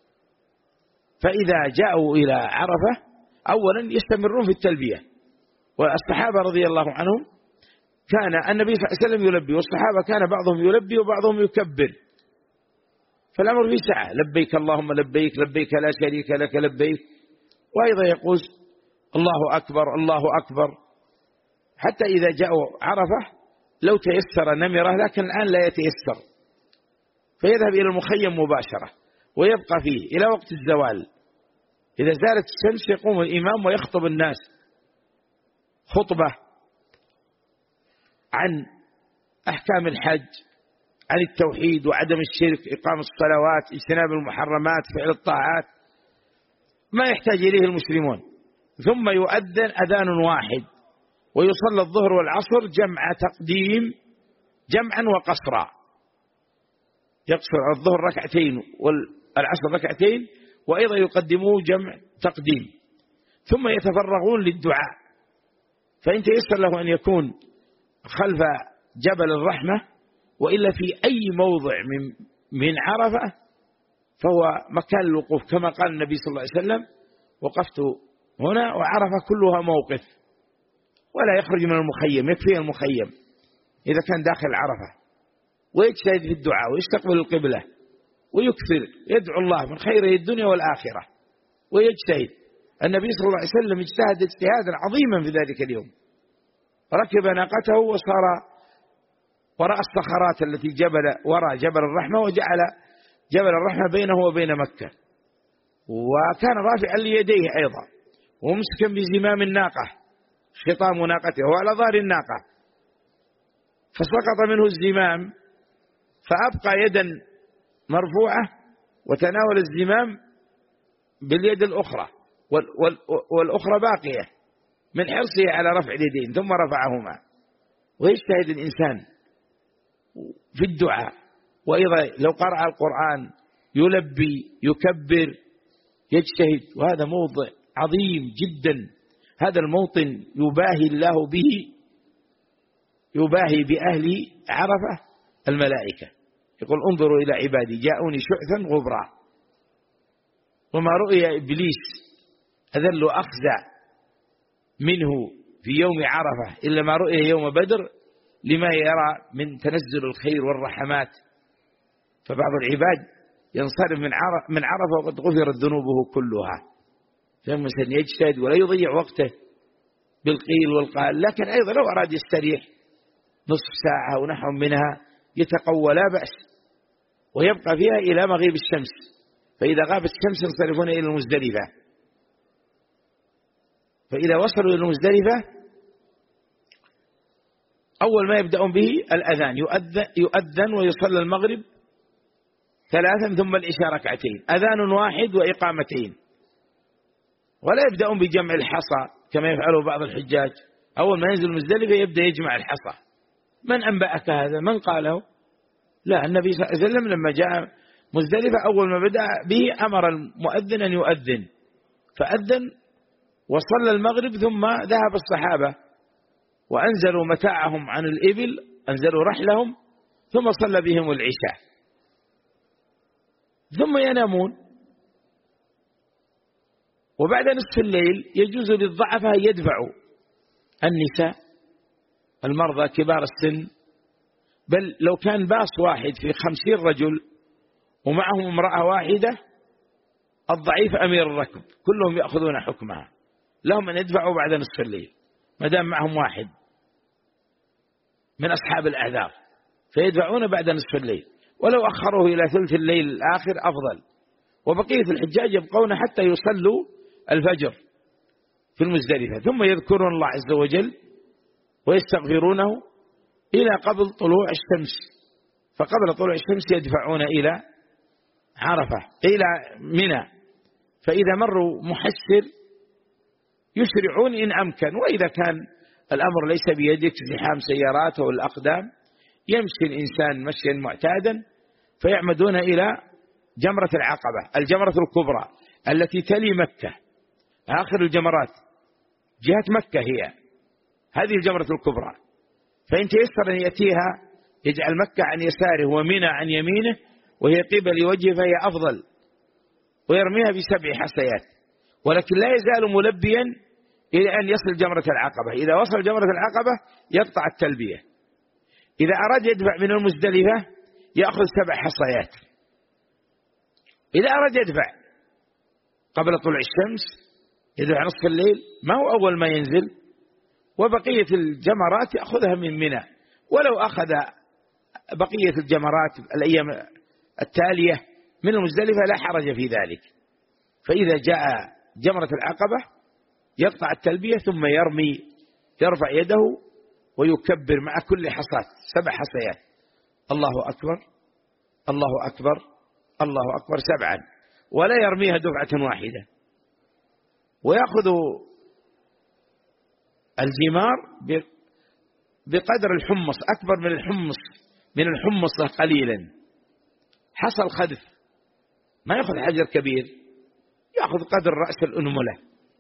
فإذا جاءوا إلى عرفة أولا يستمرون في التلبية، والصحابة رضي الله عنهم كان النبي صلى الله عليه وسلم يلبي، والصحابة كان بعضهم يلبي وبعضهم يكبر، فالأمر في سعة، لبيك اللهم لبيك، لبيك لا شريك لك لبيك. وأيضا يقول الله أكبر الله أكبر، حتى إذا جاءوا عرفة لو تيسر نمرة، لكن الآن لا يتيسر، فيذهب إلى المخيم مباشرة ويبقى فيه إلى وقت الزوال. إذا زالت الشمس يقوم الإمام ويخطب الناس خطبة عن أحكام الحج، عن التوحيد وعدم الشرك، إقام الصلوات، اجتناب المحرمات، فعل الطاعات، ما يحتاج إليه المسلمون. ثم يؤذن أذان واحد، ويصلى الظهر والعصر جمع تقديم جمعا وقصرا، يقصر الظهر ركعتين والعصر ركعتين، وأيضا يقدموه جمع تقديم، ثم يتفرغون للدعاء. فإن تيسر له أن يكون خلف جبل الرحمة، وإلا في أي موضع من من عرفة فهو مكان الوقوف، كما قال النبي صلى الله عليه وسلم وقفت هنا وعرفة كلها موقف، ولا يخرج من المخيم، يكفي المخيم إذا كان داخل عرفة، ويجتهد في الدعاء ويستقبل القبلة ويكثر يدعو الله من خيره الدنيا والآخرة ويجتهد. النبي صلى الله عليه وسلم اجتهد اجتهادا عظيما في ذلك اليوم، ركب ناقته وصار وراء الصخرات التي جبل وراء جبل الرحمة، وجعل جبل الرحمة بينه وبين مكة، وكان رافعا ليديه أيضا ومسكا بزمام الناقة خطام ناقته وعلى ظهر الناقة، فسقط منه الزمام فأبقى يدا مرفوعة وتناول الزمام باليد الأخرى والأخرى باقية من حرصه على رفع اليدين، ثم رفعهما. ويجتهد الإنسان في الدعاء، وأيضا لو قرأ القرآن يلبي يكبر يجتهد، وهذا موضع عظيم جدا. هذا الموطن يباهي الله به، يباهي بأهل عرفة الملائكة، يقول انظروا إلى عبادي جاءوني شعثا غبرا. وما رؤي إبليس أذل أخزى منه في يوم عرفة إلا ما رؤي يوم بدر، لما يرى من تنزل الخير والرحمات. فبعض العباد ينصرف من عرفة, من عرفة وقد غفرت ذنوبه كلها، فالإنسان يجتهد ولا يضيع وقته بالقيل والقال، لكن أيضا لو أراد يستريح نصف ساعة أو نحو منها يتقوى لا بأس، ويبقى فيها إلى مغيب الشمس، فإذا غابت الشمس ينصرفون إلى المزدلفة. فإذا وصلوا إلى المزدلفة أول ما يبدأون به الأذان، يؤذن, يؤذن ويصلى المغرب ثلاثا ثم العشاء ركعتين، أذان واحد وإقامتين. ولا يبدأون بجمع الحصى كما يفعله بعض الحجاج، أول ما ينزل المزدلفة يبدأ يجمع الحصى. من أنبأك هذا؟ من قاله؟ لا، النبي صلى الله عليه وسلم لما جاء مزدلفة أول ما بدأ به أمر المؤذن أن يؤذن، فأذن وصلى المغرب، ثم ذهب الصحابة وأنزلوا متاعهم عن الإبل، أنزلوا رحلهم، ثم صلى بهم العشاء، ثم ينامون. وبعد نصف الليل يجوز للضعفاء أن يدفعوا النساء المرضى كبار السن، بل لو كان باص واحد في خمسين رجل ومعهم امرأة واحدة، الضعيف أمير الركب كلهم يأخذون حكمها، لهم أن يدفعوا بعد نصف الليل ما دام معهم واحد من أصحاب الأعذار، فيدفعون بعد نصف الليل، ولو أخروه إلى ثلث الليل الآخر أفضل. وبقية الحجاج يبقون حتى يصلوا الفجر في المزدلفة، ثم يذكرون الله عز وجل ويستغفرونه إلى قبل طلوع الشمس، فقبل طلوع الشمس يدفعون إلى عرفة إلى منى، فإذا مروا محسر يسرعون إن أمكن، وإذا كان الأمر ليس بيدك زحام سيارات أو الأقدام يمشي الإنسان مشيا معتادا، فيعمدون إلى جمرة العقبة، الجمرة الكبرى التي تلي مكة، آخر الجمرات جهة مكة هي هذه الجمرة الكبرى. فإن تيسر أن يأتيها يجعل مكة عن يساره ومنى عن يمينه وهي قبل وجهه فهي أفضل، ويرميها بسبع حصيات، ولكن لا يزال ملبيا إلى أن يصل جمرة العقبة. إذا وصل جمرة العقبة يقطع التلبية. إذا أراد يدفع من المزدلفة يأخذ سبع حصيات. إذا أراد يدفع قبل طلوع الشمس يدفع نصف الليل، ما هو أول ما ينزل، وبقية الجمرات يأخذها من منى. ولو أخذ بقية الجمرات الأيام التالية من المزدلفة لا حرج في ذلك. فإذا جاء جمرة العقبة يقطع التلبية ثم يرمي يرفع يده ويكبر مع كل حصاة سبع حصيات، الله أكبر الله أكبر الله أكبر سبعا، ولا يرميها دفعة واحدة. ويأخذ الجمار بقدر الحمص، أكبر من الحمص من الحمص قليلا، حصى الخذف، ما يأخذ حجر كبير، يأخذ قدر رأس الأنملة،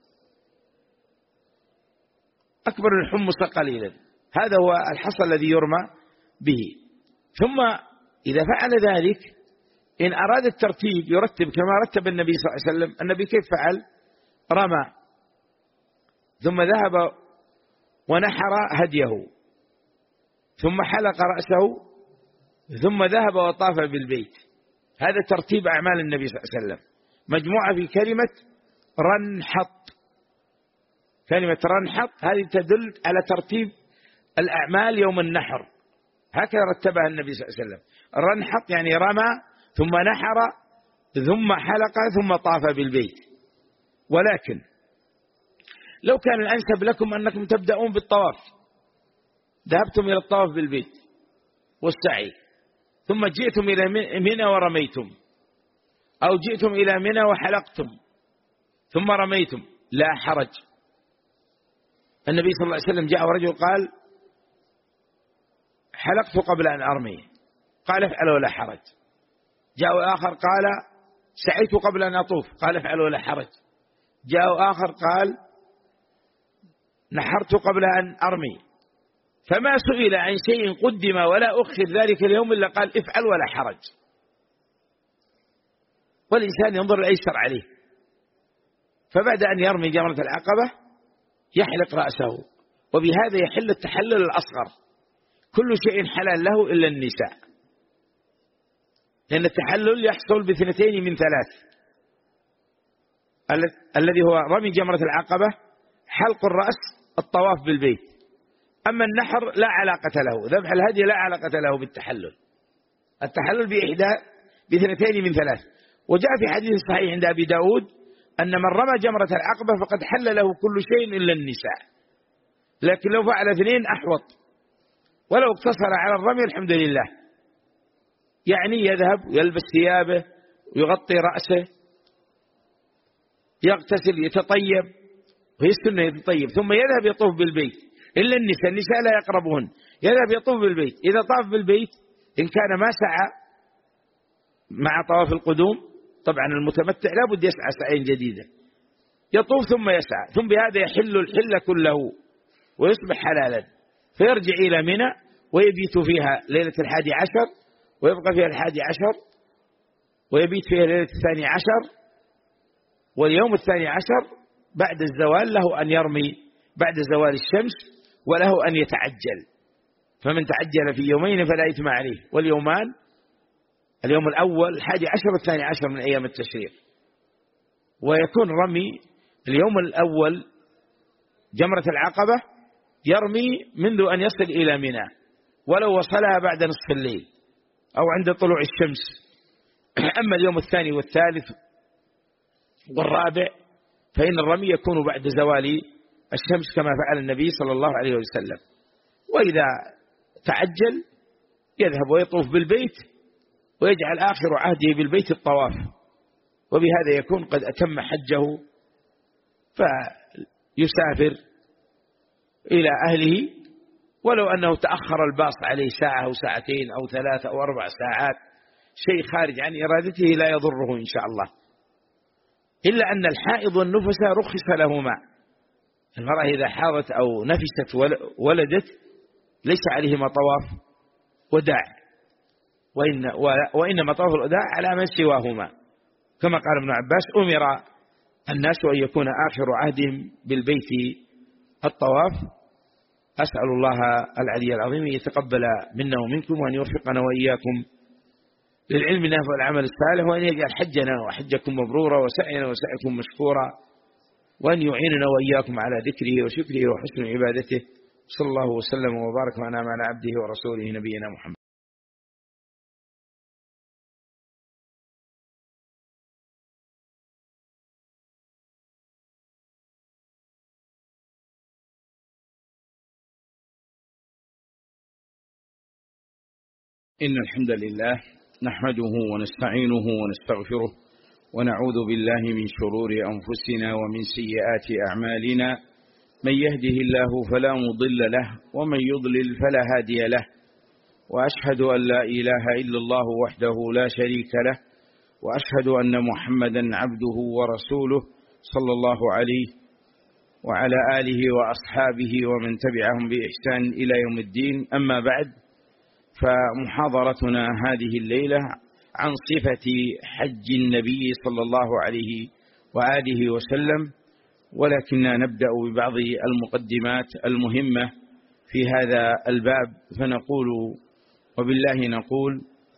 أكبر من الحمص قليلا، هذا هو الحصى الذي يرمى به. ثم إذا فعل ذلك إن أراد الترتيب يرتب كما رتب النبي صلى الله عليه وسلم. النبي كيف فعل؟ رمى ثم ذهب ونحر هديه ثم حلق رأسه ثم ذهب وطاف بالبيت، هذا ترتيب أعمال النبي صلى الله عليه وسلم مجموعة في كلمة رنحط. كلمة رنحط هذه تدل على ترتيب الأعمال يوم النحر، هكذا رتبها النبي صلى الله عليه وسلم. رنحط يعني رمى ثم نحر ثم حلق ثم طاف بالبيت. ولكن لو كان الأنسب لكم أنكم تبدأون بالطواف، ذهبتم إلى الطواف بالبيت والسعي ثم جئتم إلى منى ورميتم، أو جئتم إلى منى وحلقتم ثم رميتم، لا حرج. النبي صلى الله عليه وسلم جاء رجل قال حلقت قبل أن أرمي، قال افعل ولا حرج. جاء آخر قال سعيت قبل أن أطوف، قال افعل ولا حرج. جاء آخر قال نحرت قبل أن أرمي. فما سئل عن شيء قدم ولا أخر ذلك اليوم إلا قال افعل ولا حرج. والإنسان ينظر الأيسر عليه، فبعد أن يرمي جمرة العقبة يحلق رأسه، وبهذا يحل التحلل الأصغر. كل شيء حلال له إلا النساء، لأن التحلل يحصل باثنتين من ثلاث: الذي هو رمي جمرة العقبة، حلق الرأس، الطواف بالبيت. أما النحر لا علاقة له، ذبح الهدي لا علاقة له بالتحلل. التحلل بإحدى باثنتين من ثلاث. وجاء في حديث صحيح عند أبي داود أن من رمى جمرة العقبة فقد حل له كل شيء إلا النساء، لكن لو فعل اثنين أحوط، ولو اقتصر على الرمي الحمد لله. يعني يذهب ويلبس ثيابه ويغطي رأسه، يغتسل يتطيب، وهي السنة يتطيب، ثم يذهب يطوف بالبيت. إلا النساء، النساء لا يقربهن، يذهب يطوف بالبيت. إذا طاف بالبيت إن كان ما سعى مع طواف القدوم، طبعا المتمتع لا بد يسعى سعيا جديدا، يطوف ثم يسعى، ثم بهذا يحل الحل كله ويصبح حلالا. فيرجع إلى منى ويبيت فيها ليلة الحادي عشر، ويبقى فيها الحادي عشر، ويبيت فيها ليلة الثاني عشر. واليوم الثاني عشر بعد الزوال له أن يرمي بعد زوال الشمس، وله أن يتعجل. فمن تعجل في يومين فلا إثم عليه. واليومان اليوم الأول الحادي عشر والثاني عشر من أيام التشريق. ويكون رمي اليوم الأول جمرة العقبة يرمي منذ أن يصل إلى منى، ولو وصلها بعد نصف الليل أو عند طلوع الشمس. أما اليوم الثاني والثالث والرابع فإن الرمي يكون بعد زوال الشمس كما فعل النبي صلى الله عليه وسلم. وإذا تعجل يذهب ويطوف بالبيت، ويجعل آخر عهده بالبيت الطواف، وبهذا يكون قد أتم حجه، فيسافر إلى أهله، ولو أنه تأخر الباص عليه ساعة أو ساعتين أو ثلاثة أو أربع ساعات، شيء خارج عن إرادته لا يضره إن شاء الله. إلا أن الحائض والنفس رخص لهما. المرأة إذا حاضت أو نفست ولدت ليس عليهما طواف وداع، وإن وإنما طواف الوداع على من سواهما، كما قال ابن عباس أمر الناس أن يكون آخر عهدهم بالبيت الطواف. أسأل الله العلي العظيم أن يتقبل منا ومنكم، وأن يوفقنا وإياكم للعلم النافع والعمل الصالح، وأن يجعل حجنا وحجكم مبرورا وسعينا وسعيكم مشكورا، وأن يعيننا وإياكم على ذكره وشكره وحسن عبادته. صلى الله وسلم وبارك وأنعم على عبده ورسوله نبينا محمد. إن الحمد لله نحمده ونستعينه ونستغفره، ونعوذ بالله من شرور أنفسنا ومن سيئات أعمالنا. من يهده الله فلا مضل له، ومن يضلل فلا هادي له. وأشهد أن لا إله إلا الله وحده لا شريك له، وأشهد أن محمدا عبده ورسوله صلى الله عليه وعلى آله وأصحابه ومن تبعهم بإحسان إلى يوم الدين. أما بعد، فمحاضرتنا هذه الليلة عن صفة حج النبي صلى الله عليه وآله وسلم، ولكننا نبدأ ببعض المقدمات المهمة في هذا الباب. فنقول وبالله نقول: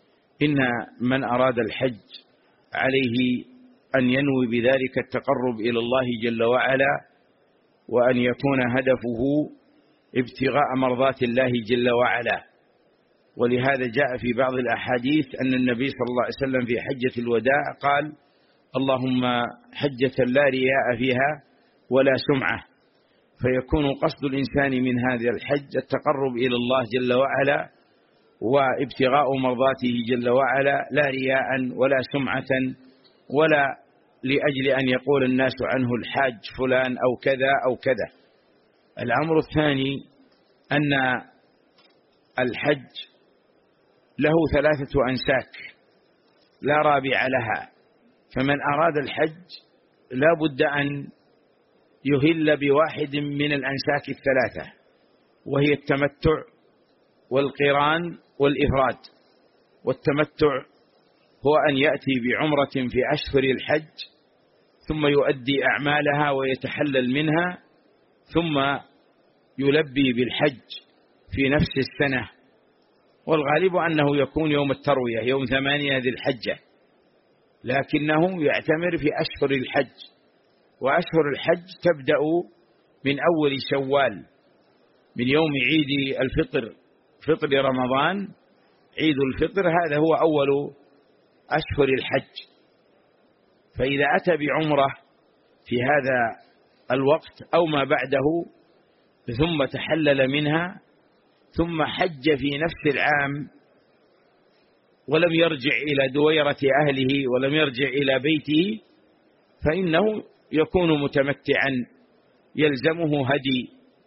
إن من أراد الحج عليه أن ينوي بذلك التقرب إلى الله جل وعلا، وأن يكون هدفه ابتغاء مرضات الله جل وعلا. ولهذا جاء في بعض الأحاديث أن النبي صلى الله عليه وسلم في حجة الوداع قال: اللهم حجة لا رياء فيها ولا سمعة. فيكون قصد الإنسان من هذا الحج التقرب إلى الله جل وعلا وابتغاء مرضاته جل وعلا، لا رياء ولا سمعة ولا لأجل أن يقول الناس عنه الحاج فلان أو كذا أو كذا. الأمر الثاني أن الحج له ثلاثة أنساك لا رابع لها، فمن أراد الحج لا بد أن يهل بواحد من الأنساك الثلاثة، وهي التمتع والقران والإفراد. والتمتع هو أن يأتي بعمرة في أشهر الحج ثم يؤدي أعمالها ويتحلل منها، ثم يلبي بالحج في نفس السنة، والغالب أنه يكون يوم التروية يوم ثمانية ذي الحجة، لكنه يعتمر في أشهر الحج. وأشهر الحج تبدأ من أول شوال، من يوم عيد الفطر، فطر رمضان، عيد الفطر، هذا هو أول أشهر الحج. فإذا أتى بعمرة في هذا الوقت أو ما بعده ثم تحلل منها ثم حج في نفس العام ولم يرجع إلى دويرة أهله ولم يرجع إلى بيته، فإنه يكون متمتعا يلزمه هدي،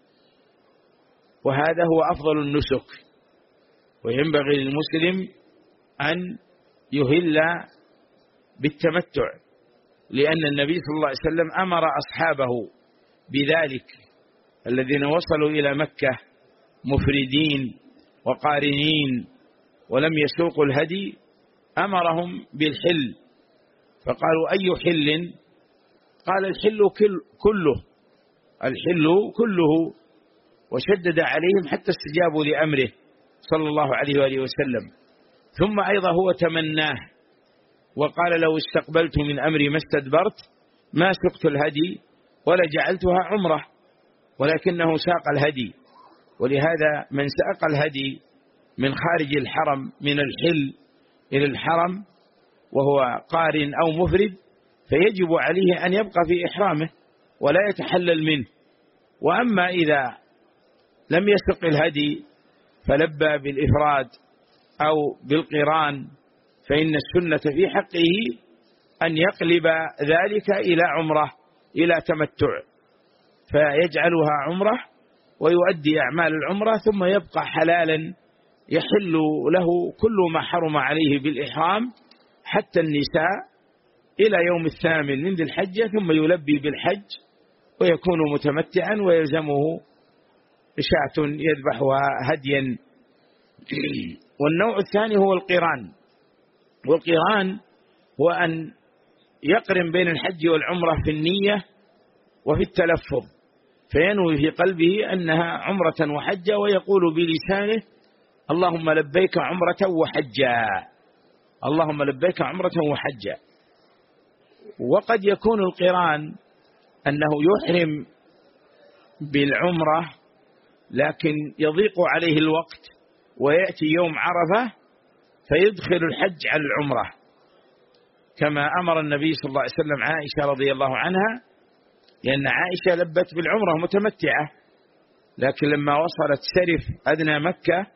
وهذا هو أفضل النسك. وينبغي للمسلم أن يهل بالتمتع، لأن النبي صلى الله عليه وسلم أمر أصحابه بذلك الذين وصلوا إلى مكة مفردين وقارنين ولم يسوقوا الهدي، أمرهم بالحل، فقالوا: أي حل؟ قال: الحل كله، الحل كله، وشدد عليهم حتى استجابوا لأمره صلى الله عليه وآله وسلم. ثم أيضا هو تمناه وقال: لو استقبلت من أمري ما استدبرت ما سقت الهدي ولا جعلتها عمره، ولكنه ساق الهدي. ولهذا من ساق الهدي من خارج الحرم من الحل إلى الحرم وهو قارن أو مفرد فيجب عليه أن يبقى في إحرامه ولا يتحلل منه. وأما إذا لم يسق الهدي فلبى بالإفراد أو بالقران فإن السنة في حقه أن يقلب ذلك إلى عمرة، إلى تمتع، فيجعلها عمرة ويؤدي أعمال العمرة ثم يبقى حلالا يحل له كل ما حرم عليه بالإحرام حتى النساء إلى يوم الثامن من ذي الحجة، ثم يلبي بالحج ويكون متمتعا ويلزمه شاة يذبحها هديا. والنوع الثاني هو القران، والقران هو أن يقرن بين الحج والعمرة في النية وفي التلفظ، فينوي في قلبه أنها عمرة وحجة ويقول بلسانه: اللهم لبيك عمرة وحجا، اللهم لبيك عمرة وحجا. وقد يكون القران أنه يحرم بالعمرة لكن يضيق عليه الوقت ويأتي يوم عرفة فيدخل الحج على العمرة، كما أمر النبي صلى الله عليه وسلم عائشة رضي الله عنها، لأن عائشة لبت بالعمرة متمتعة، لكن لما وصلت سرف أدنى مكة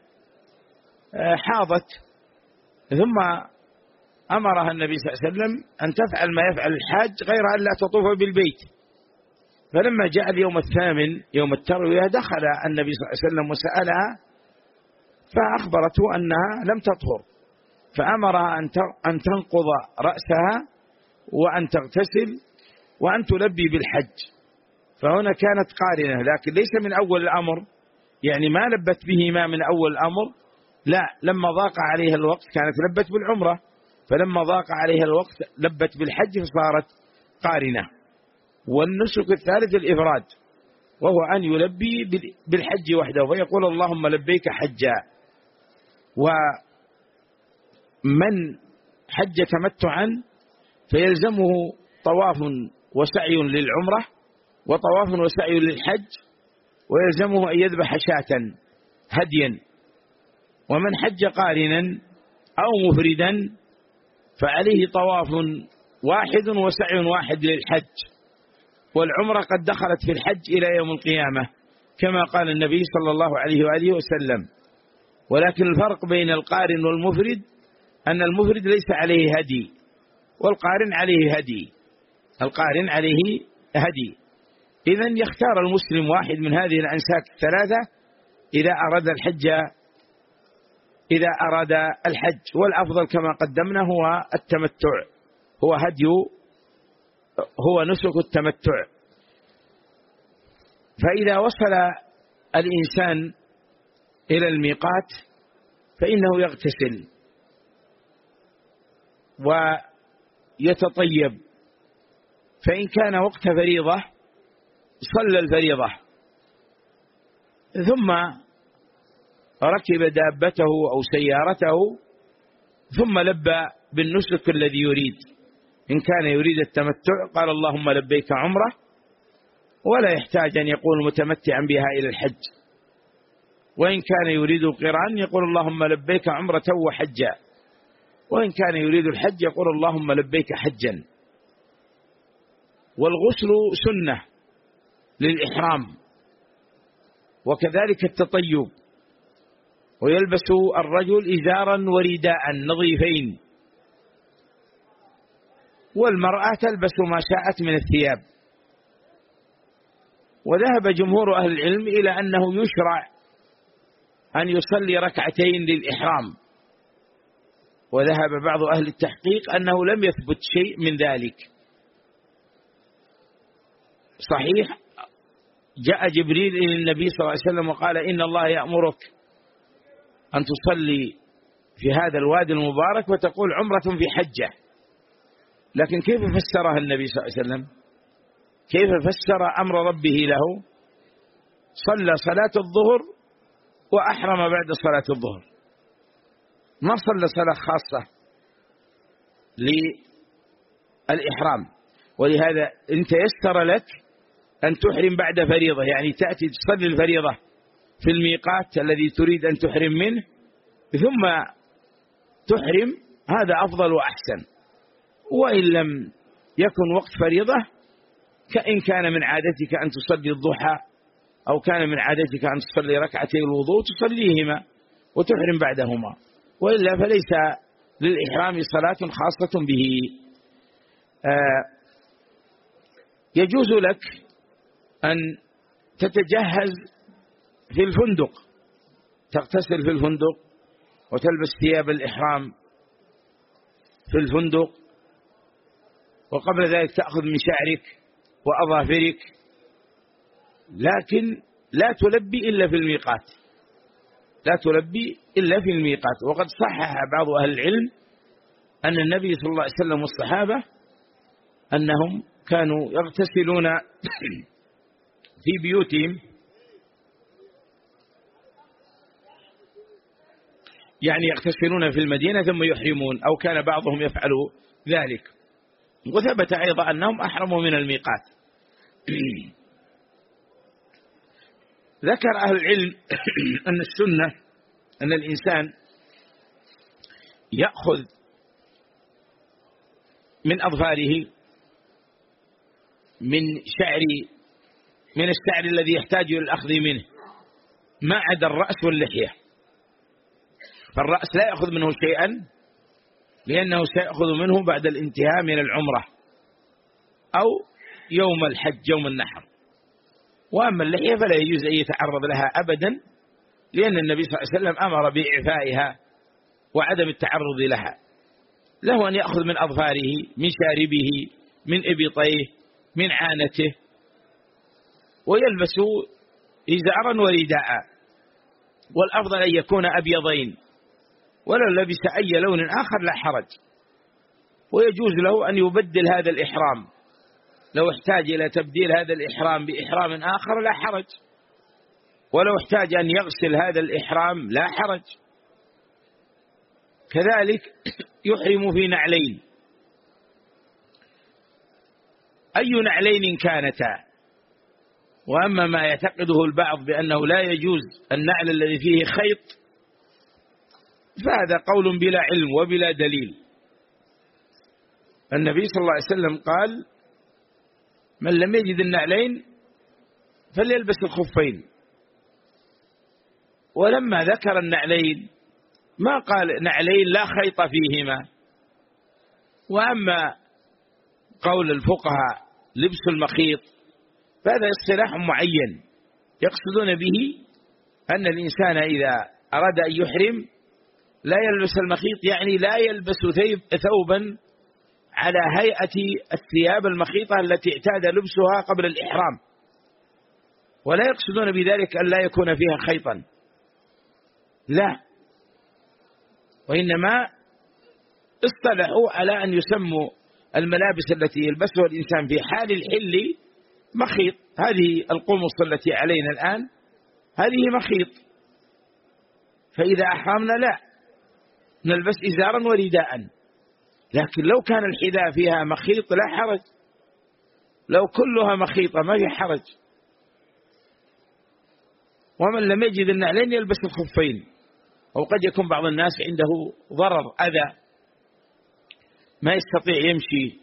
حاضت، ثم أمرها النبي صلى الله عليه وسلم أن تفعل ما يفعل الحاج غير أن لا تطوف بالبيت. فلما جاء اليوم الثامن يوم التروية دخل النبي صلى الله عليه وسلم وسألها فأخبرته أنها لم تطهر، فأمرها أن تنقض رأسها وأن تغتسل وأن تلبي بالحج. فهنا كانت قارنة، لكن ليس من أول الأمر، يعني ما لبت به ما من أول الأمر، لا، لما ضاق عليها الوقت كانت لبت بالعمرة، فلما ضاق عليها الوقت لبت بالحج فصارت قارنة. والنسك الثالث الإفراد، وهو أن يلبي بالحج وحده ويقول: اللهم لبيك حجا. من حج تمتعا فيلزمه طواف وسعي للعمرة وطواف وسعي للحج، ويلزمه أن يذبح شاة هديا. ومن حج قارنا أو مفردا فعليه طواف واحد وسعي واحد للحج، والعمرة قد دخلت في الحج إلى يوم القيامة كما قال النبي صلى الله عليه وآله وسلم. ولكن الفرق بين القارن والمفرد أن المفرد ليس عليه هدي والقارن عليه هدي، القارن عليه هدي. إذن يختار المسلم واحد من هذه الأنساك الثلاثة إذا أراد الحج إذا أراد الحج والأفضل كما قدمنا هو التمتع، هو هدي هو نسك التمتع. فإذا وصل الإنسان إلى الميقات فإنه يغتسل ويتطيب، فإن كان وقت فريضة صلى الفريضة ثم ركب دابته أو سيارته ثم لبى بالنسك الذي يريد. إن كان يريد التمتع قال اللهم لبيك عمره، ولا يحتاج أن يقول متمتعا بها إلى الحج. وإن كان يريد القران يقول اللهم لبيك عمرة وحجا، وإن كان يريد الحج يقول اللهم لبيك حجا. والغسل سنة للإحرام وكذلك التطيب، ويلبس الرجل إزارا ورداء نظيفين، والمرأة تلبس ما شاءت من الثياب. وذهب جمهور أهل العلم إلى أنه يشرع أن يصلي ركعتين للإحرام، وذهب بعض أهل التحقيق أنه لم يثبت شيء من ذلك. صحيح جاء جبريل إلى النبي صلى الله عليه وسلم وقال إن الله يأمرك أن تصلي في هذا الوادي المبارك وتقول عمرة في حجة. لكن كيف فسرها النبي صلى الله عليه وسلم؟ كيف فسر أمر ربه له؟ صلى صلاة الظهر وأحرم بعد صلاة الظهر، ما صلى صلاة خاصة للإحرام. ولهذا إن تيسر لك أن تحرم بعد فريضة، يعني تأتي تصلي الفريضة في الميقات الذي تريد أن تحرم منه ثم تحرم، هذا أفضل وأحسن. وإن لم يكن وقت فريضة كإن كان من عادتك أن تصلي الضحى أو كان من عادتك أن تصلي ركعتي الوضوء تصليهما وتحرم بعدهما، وإلا فليس للإحرام صلاة خاصة به. آه يجوز لك أن تتجهز في الفندق، تغتسل في الفندق وتلبس ثياب الإحرام في الفندق، وقبل ذلك تأخذ من شعرك وأظافرك، لكن لا تلبي إلا في الميقات، لا تلبي إلا في الميقات. وقد صحح بعض أهل العلم أن النبي صلى الله عليه وسلم والصحابة أنهم كانوا يغتسلون في بيوتهم، يعني يغتسلون في المدينة ثم يحرمون، أو كان بعضهم يفعل ذلك. وثبت أيضا أنهم أحرموا من الميقات. ذكر أهل العلم أن السنة أن الإنسان يأخذ من أظفاره من شعر من الشعر الذي يحتاج إلى الأخذ منه ما عدا الرأس واللحية. فالرأس لا يأخذ منه شيئا لأنه سيأخذ منه بعد الانتهاء من العمرة أو يوم الحج يوم النحر. وأما اللحية فلا يجوز أن يتعرض لها أبدا، لأن النبي صلى الله عليه وسلم أمر بإعفائها وعدم التعرض لها. له أن يأخذ من أظفاره، من شاربه، من إبطيه، من عانته، ويلبس إزارا ورداء، والأفضل أن يكون أبيضين، ولو لبس أي لون آخر لا حرج. ويجوز له أن يبدل هذا الإحرام، لو احتاج إلى تبديل هذا الإحرام بإحرام آخر لا حرج، ولو احتاج أن يغسل هذا الإحرام لا حرج. كذلك يحرم في نعلين، أي نعلين كانتا. وأما ما يعتقده البعض بأنه لا يجوز النعل الذي فيه خيط فهذا قول بلا علم وبلا دليل. النبي صلى الله عليه وسلم قال: من لم يجد النعلين فليلبس الخفين. ولما ذكر النعلين ما قال نعلين لا خيط فيهما. وأما قول الفقهاء لبس المخيط فهذا اصطلاح معين يقصدون به أن الإنسان إذا أراد أن يحرم لا يلبس المخيط، يعني لا يلبس ثوبا على هيئة الثياب المخيطة التي اعتاد لبسها قبل الإحرام، ولا يقصدون بذلك أن لا يكون فيها خيطا، لا، وإنما اصطلحوا على أن يسموا الملابس التي يلبسها الإنسان في حال الحل مخيط. هذه القمص التي علينا الآن هذه مخيط، فإذا أحرمنا لا نلبس إزارا ورداء. لكن لو كان الحذاء فيها مخيط لا حرج، لو كلها مخيطة ما في حرج. ومن لم يجد النعلين يلبس الخفين. أو قد يكون بعض الناس عنده ضرر أذى ما يستطيع يمشي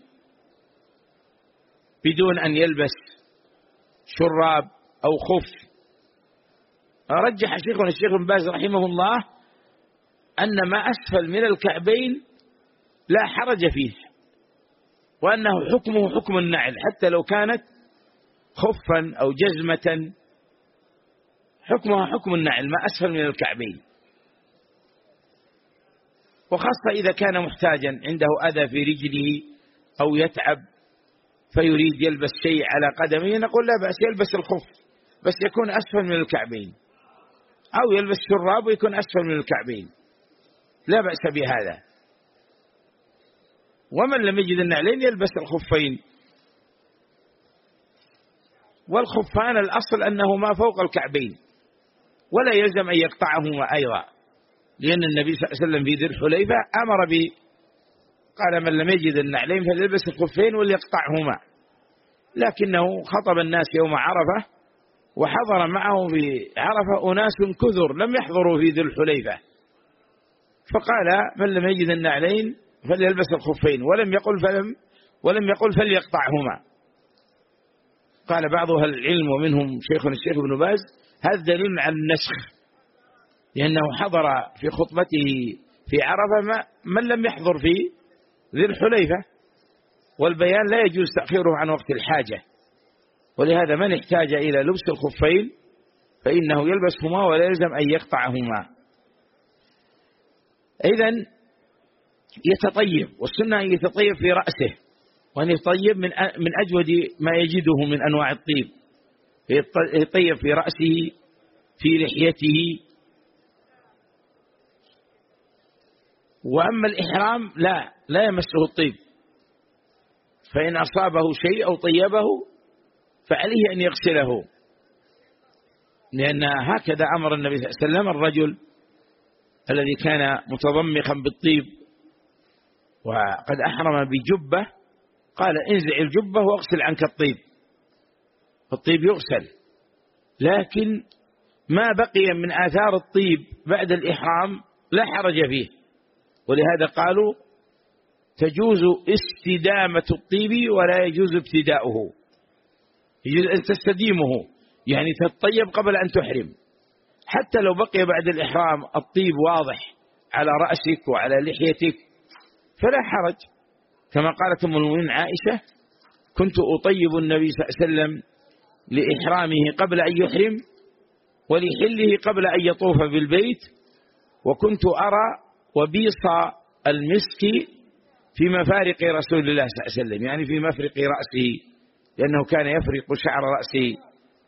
بدون أن يلبس شراب أو خف. رجح شيخنا الشيخ ابن باز رحمه الله أن ما أسفل من الكعبين لا حرج فيه، وأنه حكمه حكم النعل حتى لو كانت خفا أو جزمة، حكمها حكم النعل ما أسفل من الكعبين. وخاصة إذا كان محتاجا عنده أذى في رجله أو يتعب فيريد يلبس شيء على قدمه نقول لا بأس يلبس الخف بس يكون أسفل من الكعبين، أو يلبس شراب ويكون أسفل من الكعبين، لا بأس بهذا. ومن لم يجد النعلين يلبس الخفين. والخفان الأصل أنهما فوق الكعبين ولا يلزم أن يقطعهما أيضا، لأن النبي صلى الله عليه وسلم في ذي الحليفة أمر ب قال من لم يجد النعلين فليلبس الخفين وليقطعهما. لكنه خطب الناس يوم عرفة وحضر معه في عرفة أناس كثر لم يحضروا في ذي الحليفة، فقال من لم يجد النعلين فليلبس الخفين، ولم يقل فلم ولم يقل فليقطعهما. قال بعض أهل العلم ومنهم شيخنا الشيخ ابن باز هذا دليل على النسخ، لأنه حضر في خطبته في عرفة من لم يحضر في ذي الحليفة، والبيان لا يجوز تأخيره عن وقت الحاجة. ولهذا من احتاج إلى لبس الخفين فإنه يلبسهما ولا يلزم أن يقطعهما. إذن يتطيب، والسنة أن يتطيب في رأسه، وأن يتطيب من من أجود ما يجده من أنواع الطيب، يتطيب في رأسه في لحيته. وأما الإحرام لا لا يمسه الطيب، فإن أصابه شيء أو طيبه فعليه أن يغسله، لأن هكذا أمر النبي صلى الله عليه وسلم الرجل الذي كان متضمخا بالطيب وقد أحرم بجبة، قال انزع الجبة واغسل عنك الطيب. الطيب يغسل، لكن ما بقي من آثار الطيب بعد الإحرام لا حرج فيه. ولهذا قالوا تجوز استدامة الطيب ولا يجوز ابتداؤه، يجوز أن تستديمه يعني تتطيب قبل أن تحرم، حتى لو بقي بعد الإحرام الطيب واضح على رأسك وعلى لحيتك فلا حرج. كما قالت أم المؤمنين عائشة كنت أطيب النبي صلى الله عليه وسلم لإحرامه قبل أن يحرم ولحله قبل أن يطوف بالبيت، وكنت أرى وبيص المسك في مفارق رسول الله صلى الله عليه وسلم، يعني في مفرق رأسه، لأنه كان يفرق شعر رأسه.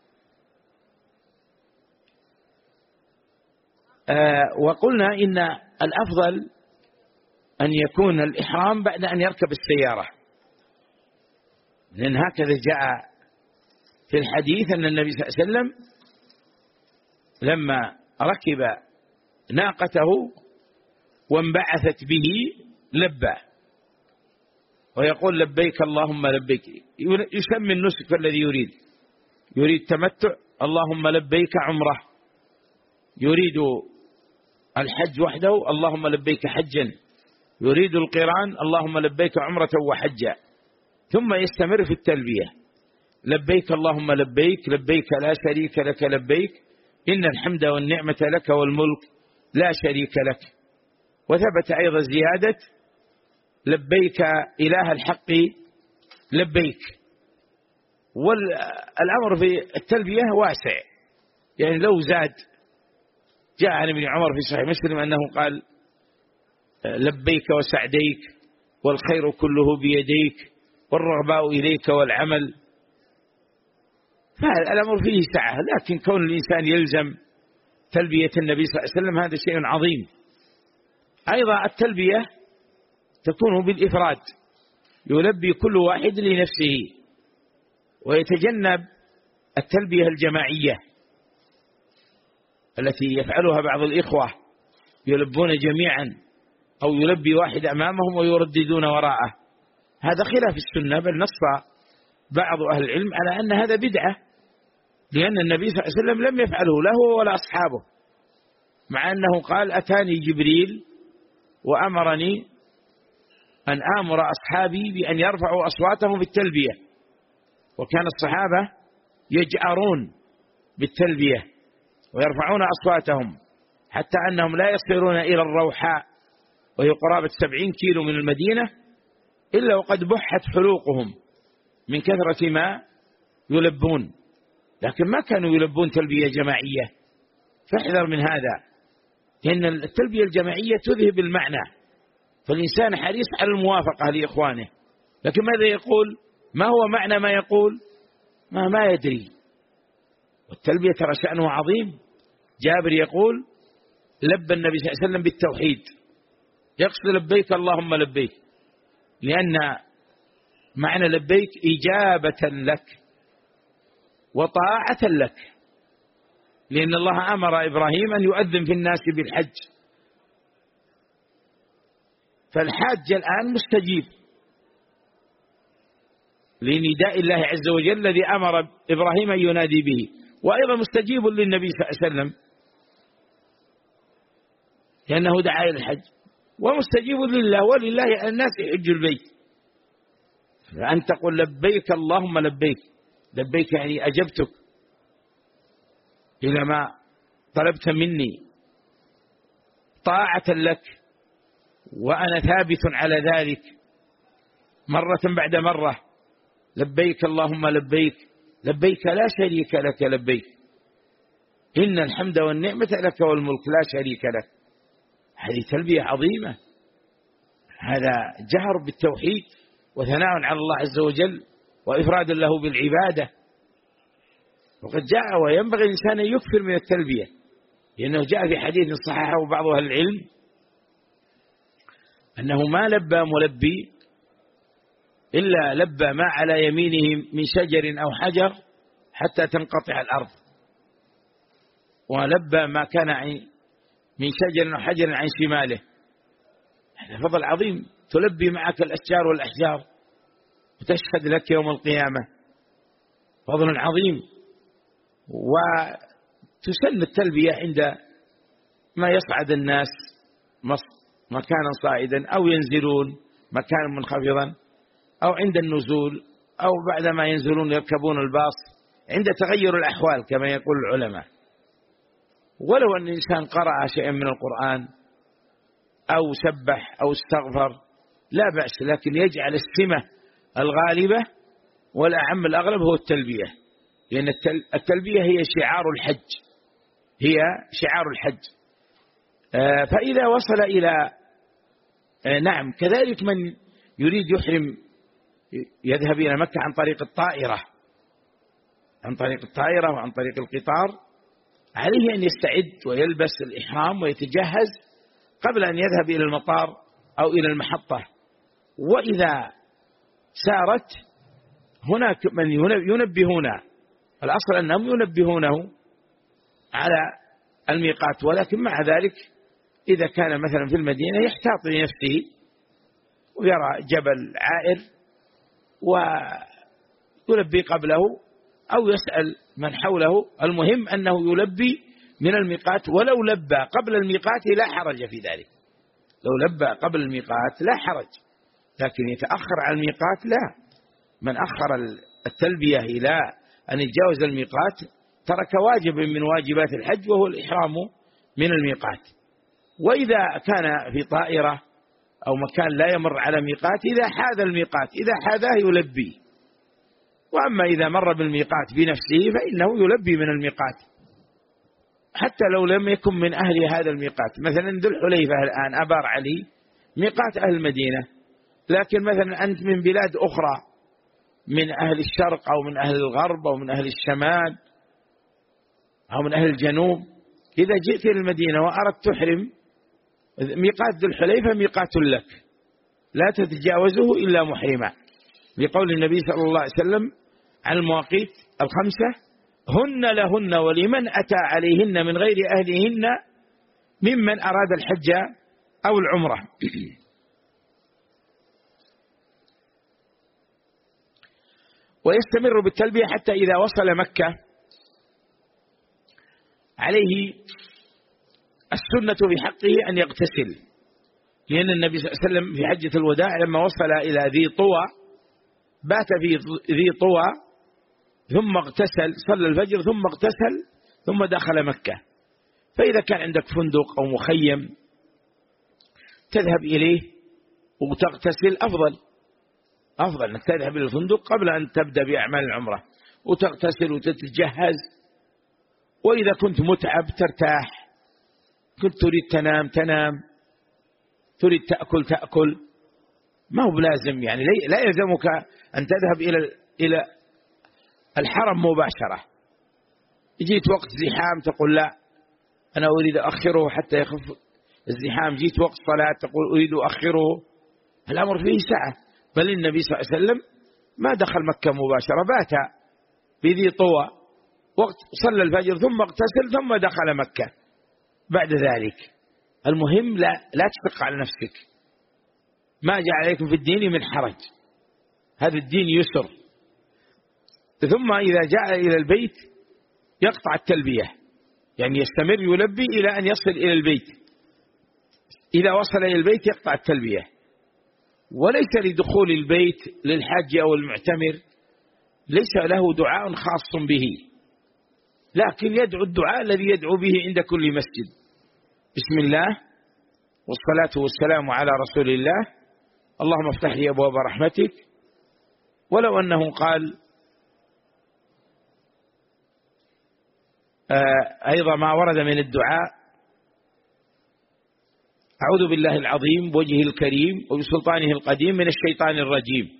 آه وقلنا إن الأفضل أن يكون الإحرام بعد أن يركب السيارة، لأن هكذا جاء في الحديث أن النبي صلى الله عليه وسلم لما ركب ناقته وانبعثت به لبى ويقول لبيك اللهم لبيك. يسمي النسك الذي يريد، يريد تمتع اللهم لبيك عمره، يريد الحج وحده اللهم لبيك حجا، يريد القران اللهم لبيك عمرة وحجا، ثم يستمر في التلبية لبيك اللهم لبيك لبيك لا شريك لك لبيك إن الحمد والنعمة لك والملك لا شريك لك. وثبت أيضا زيادة لبيك إله الحق لبيك. والأمر في التلبية واسع، يعني لو زاد جاء عن ابن عمر في صحيح مسلم أنه قال لبيك وسعديك والخير كله بيديك والرغباء إليك والعمل. فالأمر فيه سعة، لكن كون الإنسان يلزم تلبية النبي صلى الله عليه وسلم هذا شيء عظيم. أيضا التلبية تكون بالإفراد، يلبي كل واحد لنفسه، ويتجنب التلبية الجماعية التي يفعلها بعض الإخوة، يلبون جميعا أو يلبي واحد أمامهم ويرددون وراءه، هذا خلاف السنة. بل نص بعض أهل العلم على أن هذا بدعة، لأن النبي صلى الله عليه وسلم لم يفعله له ولا أصحابه، مع أنه قال أتاني جبريل وأمرني أن آمر أصحابي بأن يرفعوا أصواتهم بالتلبية، وكان الصحابة يجأرون بالتلبية ويرفعون أصواتهم حتى أنهم لا يصيرون إلى الروحاء وهي قرابة سبعين كيلو من المدينة إلا وقد بحت حلوقهم من كثرة ما يلبون، لكن ما كانوا يلبون تلبية جماعية. فاحذر من هذا، لأن التلبية الجماعية تذهب المعنى، فالإنسان حريص على الموافقة لإخوانه، لكن ماذا يقول؟ ما هو معنى ما يقول؟ ما ما يدري. والتلبية ترى شأنه عظيم. جابر يقول لبى النبي صلى الله عليه وسلم بالتوحيد، يقصد لبيك اللهم لبيك، لأن معنى لبيك إجابة لك وطاعة لك، لأن الله أمر إبراهيم أن يؤذن في الناس بالحج، فالحاج الآن مستجيب لنداء الله عز وجل الذي أمر إبراهيم أن ينادي به، وأيضا مستجيب للنبي صلى الله عليه وسلم لأنه دعا إلى الحج، ومستجيب لله، ولله الناس يحج البيت. فأن تقول لبيك اللهم لبيك، لبيك يعني أجبتك إلى ما طلبت مني طاعة لك، وأنا ثابت على ذلك مرة بعد مرة. لبيك اللهم لبيك لبيك لا شريك لك لبيك إن الحمد والنعمة لك والملك لا شريك لك. هذه تلبية عظيمة، هذا جهر بالتوحيد وثناء على الله عز وجل وإفراد له بالعبادة. وقد جاء وينبغي الإنسان أن يكثر من التلبية، لأنه جاء في حديث صححه بعض أهل العلم أنه ما لبى ملبي إلا لبى ما على يمينه من شجر أو حجر حتى تنقطع الأرض، ولبى ما كان من شجر أو حجر عن شماله. هذا فضل عظيم، تلبي معك الأشجار والأحجار وتشهد لك يوم القيامة، فضل عظيم. وتسن التلبية عند ما يصعد الناس مكانا صاعدا أو ينزلون مكانا منخفضا، أو عند النزول، أو بعدما ينزلون يركبون الباص، عند تغير الأحوال كما يقول العلماء. ولو أن الإنسان قرأ شيئا من القرآن أو سبح أو استغفر لا بأس، لكن يجعل السمة الغالبة والأعم الأغلب هو التلبية، لأن التلبية هي شعار الحج، هي شعار الحج. فإذا وصل إلى نعم كذلك من يريد يحرم يذهب إلى مكة عن طريق الطائرة عن طريق الطائرة وعن طريق القطار، عليه أن يستعد ويلبس الإحرام ويتجهز قبل أن يذهب إلى المطار أو إلى المحطة. وإذا سارت هناك من ينبهون، الأصل أنهم ينبهونه على الميقات، ولكن مع ذلك إذا كان مثلا في المدينة يحتاط لنفسه ويرى جبل عائر ويلبي قبله أو يسأل من حوله. المهم أنه يلبي من الميقات، ولو لبى قبل الميقات لا حرج في ذلك، لو لبى قبل الميقات لا حرج، لكن يتأخر عن الميقات لا. من أخر التلبية إلى أن يتجاوز الميقات ترك واجب من واجبات الحج وهو الإحرام من الميقات. وإذا كان في طائرة أو مكان لا يمر على ميقات إذا حاذ الميقات إذا حاذاه يلبي، وأما إذا مر بالميقات بنفسه فإنه يلبي من الميقات حتى لو لم يكن من أهل هذا الميقات. مثلا ذو الحليفة الآن أبار علي ميقات أهل المدينة، لكن مثلا أنت من بلاد أخرى من أهل الشرق أو من أهل الغرب أو من أهل الشمال أو من أهل الجنوب، إذا جئت إلى المدينة وأردت تحرم ميقات ذو الحليفة ميقات لك لا تتجاوزه إلا محرما، لقول النبي صلى الله عليه وسلم عن المواقيت الخمسة هن لهن ولمن أتى عليهن من غير أهلهن ممن أراد الحج أو العمرة. ويستمر بالتلبية حتى إذا وصل مكة. عليه السنة في حقه أن يغتسل، لأن النبي صلى الله عليه وسلم في حجة الوداع لما وصل إلى ذي طوى بات في ذي طوى ثم اغتسل، صلى الفجر ثم اغتسل ثم دخل مكة. فإذا كان عندك فندق أو مخيم تذهب إليه وتغتسل أفضل، أفضل أنك تذهب إلى الفندق قبل أن تبدأ بأعمال العمرة وتغتسل وتتجهز. وإذا كنت متعب ترتاح، كنت تريد تنام تنام، تريد تأكل تأكل، ما هو بلازم يعني لا يلزمك أن تذهب إلى إلى الحرم مباشرة. جيت وقت زحام تقول لا أنا أريد أخره حتى يخف الزحام، جيت وقت صلاة تقول أريد أخره، الأمر فيه سعة. بل النبي صلى الله عليه وسلم ما دخل مكة مباشرة، بات بذي طوى وقت صلى الفجر ثم اغتسل ثم دخل مكة بعد ذلك. المهم لا لا تشق على نفسك، ما جاء عليكم في الدين من حرج، هذا الدين يسر. ثم إذا جاء إلى البيت يقطع التلبية، يعني يستمر يلبي إلى أن يصل إلى البيت. إذا وصل إلى البيت يقطع التلبية، وليس لدخول البيت للحاج أو المعتمر ليس له دعاء خاص به، لكن يدعو الدعاء الذي يدعو به عند كل مسجد: بسم الله والصلاة والسلام على رسول الله، اللهم افتح لي أبواب رحمتك. ولو أنه قال آه أيضا ما ورد من الدعاء: أعوذ بالله العظيم بوجهه الكريم وبسلطانه القديم من الشيطان الرجيم،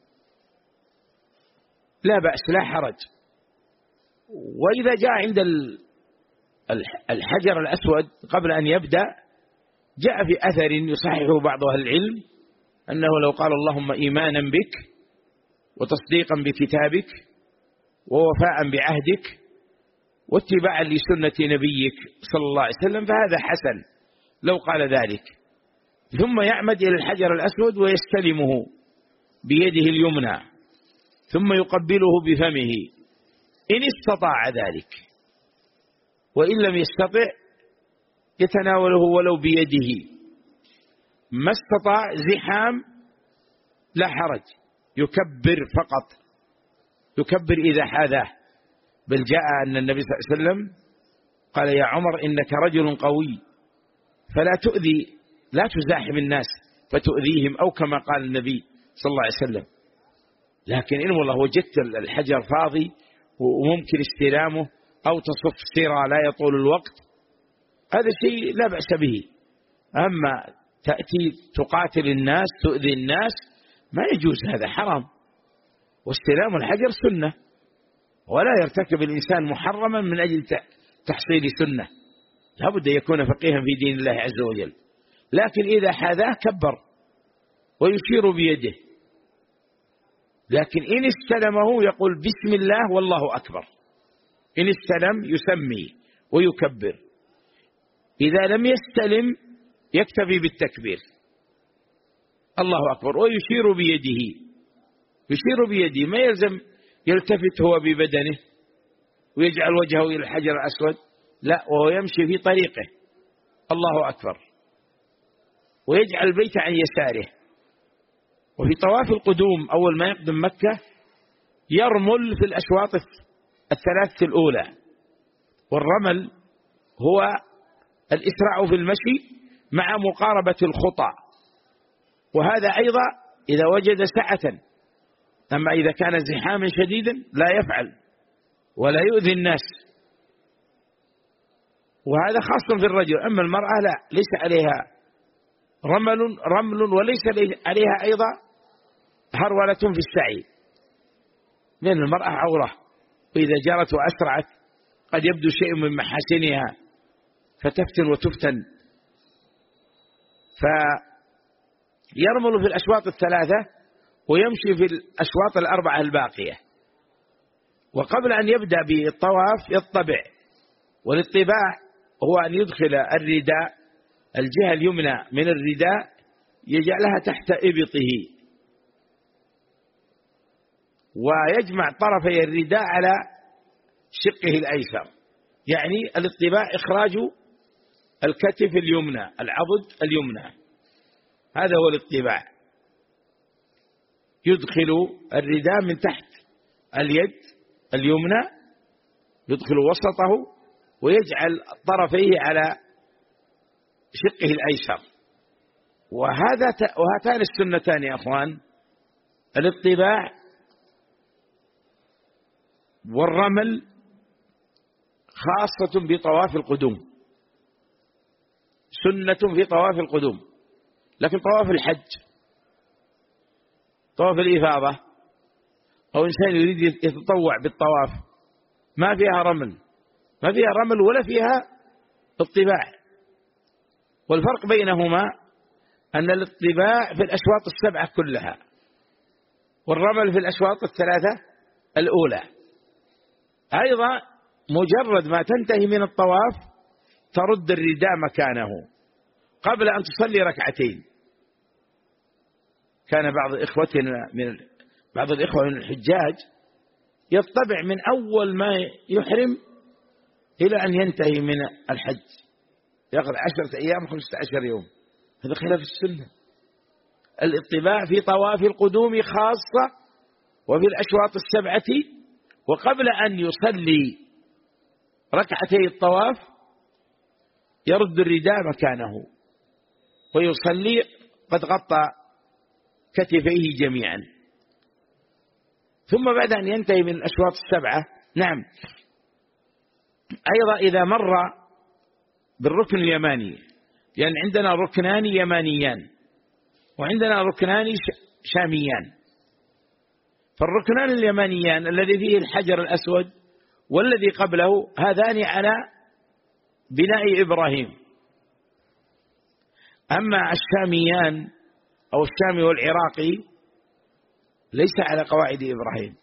لا بأس لا حرج. وإذا جاء عند الحجر الأسود قبل أن يبدأ جاء في أثر يصححه بعض أهل العلم أنه لو قال اللهم إيمانا بك وتصديقا بكتابك ووفاء بعهدك واتباعا لسنة نبيك صلى الله عليه وسلم فهذا حسن لو قال ذلك. ثم يعمد إلى الحجر الأسود ويستلمه بيده اليمنى ثم يقبله بفمه إن استطاع ذلك، وإن لم يستطع يتناوله ولو بيده. ما استطاع زحام لا حرج، يكبر فقط، يكبر إذا حاذاه. بل جاء أن النبي صلى الله عليه وسلم قال: يا عمر إنك رجل قوي فلا تؤذي لا تزاحم الناس فتؤذيهم، أو كما قال النبي صلى الله عليه وسلم. لكن إن والله وجدت الحجر فاضي وممكن استلامه أو تصف سيرة لا يطول الوقت، هذا شيء لا بأس به. أما تأتي تقاتل الناس تؤذي الناس ما يجوز، هذا حرام. واستلام الحجر سنة، ولا يرتكب الإنسان محرما من أجل تحصيل سنة، لابد أن يكون فقيها في دين الله عز وجل. لكن إذا حاذاه كبر ويشير بيده، لكن إن استلمه يقول بسم الله والله أكبر. إن استلم يسمي ويكبر. إذا لم يستلم يكتفي بالتكبير الله أكبر ويشير بيده، يشير بيده، ما يلزم يلتفت هو ببدنه ويجعل وجهه إلى الحجر الأسود، لا، وهو يمشي في طريقه الله أكبر، ويجعل البيت عن يساره. وفي طواف القدوم أول ما يقدم مكة يرمل في الأشواط الثلاثة الأولى، والرمل هو الإسراع في المشي مع مقاربة الخطى، وهذا أيضا إذا وجد سعة، أما إذا كان زحاما شديدا لا يفعل ولا يؤذي الناس، وهذا خاص في الرجل. أما المرأة لا، ليس عليها رمل رمل وليس عليها أيضا هرولة في السعي، لأن المرأة عورة، وإذا جرت وأسرعت قد يبدو شيء من محاسنها فتفتن وتفتن. فيرمل في الأشواط الثلاثة ويمشي في الأشواط الأربعة الباقية. وقبل أن يبدأ بالطواف يطبع، والاطباع هو أن يدخل الرداء الجهة اليمنى من الرداء يجعلها تحت إبطه، ويجمع طرفي الرداء على شقه الأيسر، يعني الاطباع إخراج الكتف اليمنى، العضد اليمنى، هذا هو الاطباع. يدخل الرداء من تحت اليد اليمنى، يدخل وسطه ويجعل طرفيه على شقه الأيسر. وهذا وهاتان السنتان يا أخوان، الاطباع والرمل، خاصة بطواف القدوم، سنة في طواف القدوم. لكن طواف الحج، طواف الإفاضة، أو إنسان يريد يتطوع بالطواف، ما فيها رمل، ما فيها رمل ولا فيها اطباع. والفرق بينهما أن الاطباع في الأشواط السبعة كلها، والرمل في الأشواط الثلاثة الأولى. أيضا مجرد ما تنتهي من الطواف ترد الرداء مكانه قبل أن تصلي ركعتين. كان بعض إخوتنا من بعض الإخوة من الحجاج يطبع من أول ما يحرم إلى أن ينتهي من الحج، يأخذ عشرة أيام خمسة عشر يوم، هذا خلاف السنة. الاطباع في طواف القدوم خاصة، وفي الأشواط السبعة، وقبل أن يصلي ركعتي الطواف يرد الرداء مكانه ويصلي قد غطى كتفيه جميعا. ثم بعد أن ينتهي من الأشواط السبعة، نعم، أيضا إذا مر بالركن اليماني، لأن عندنا ركنان يمانيان وعندنا ركنان شاميان. فالركنان اليمانيان الذي فيه الحجر الأسود والذي قبله هذان على بناء إبراهيم، أما الشاميان أو الشامي والعراقي ليس على قواعد إبراهيم،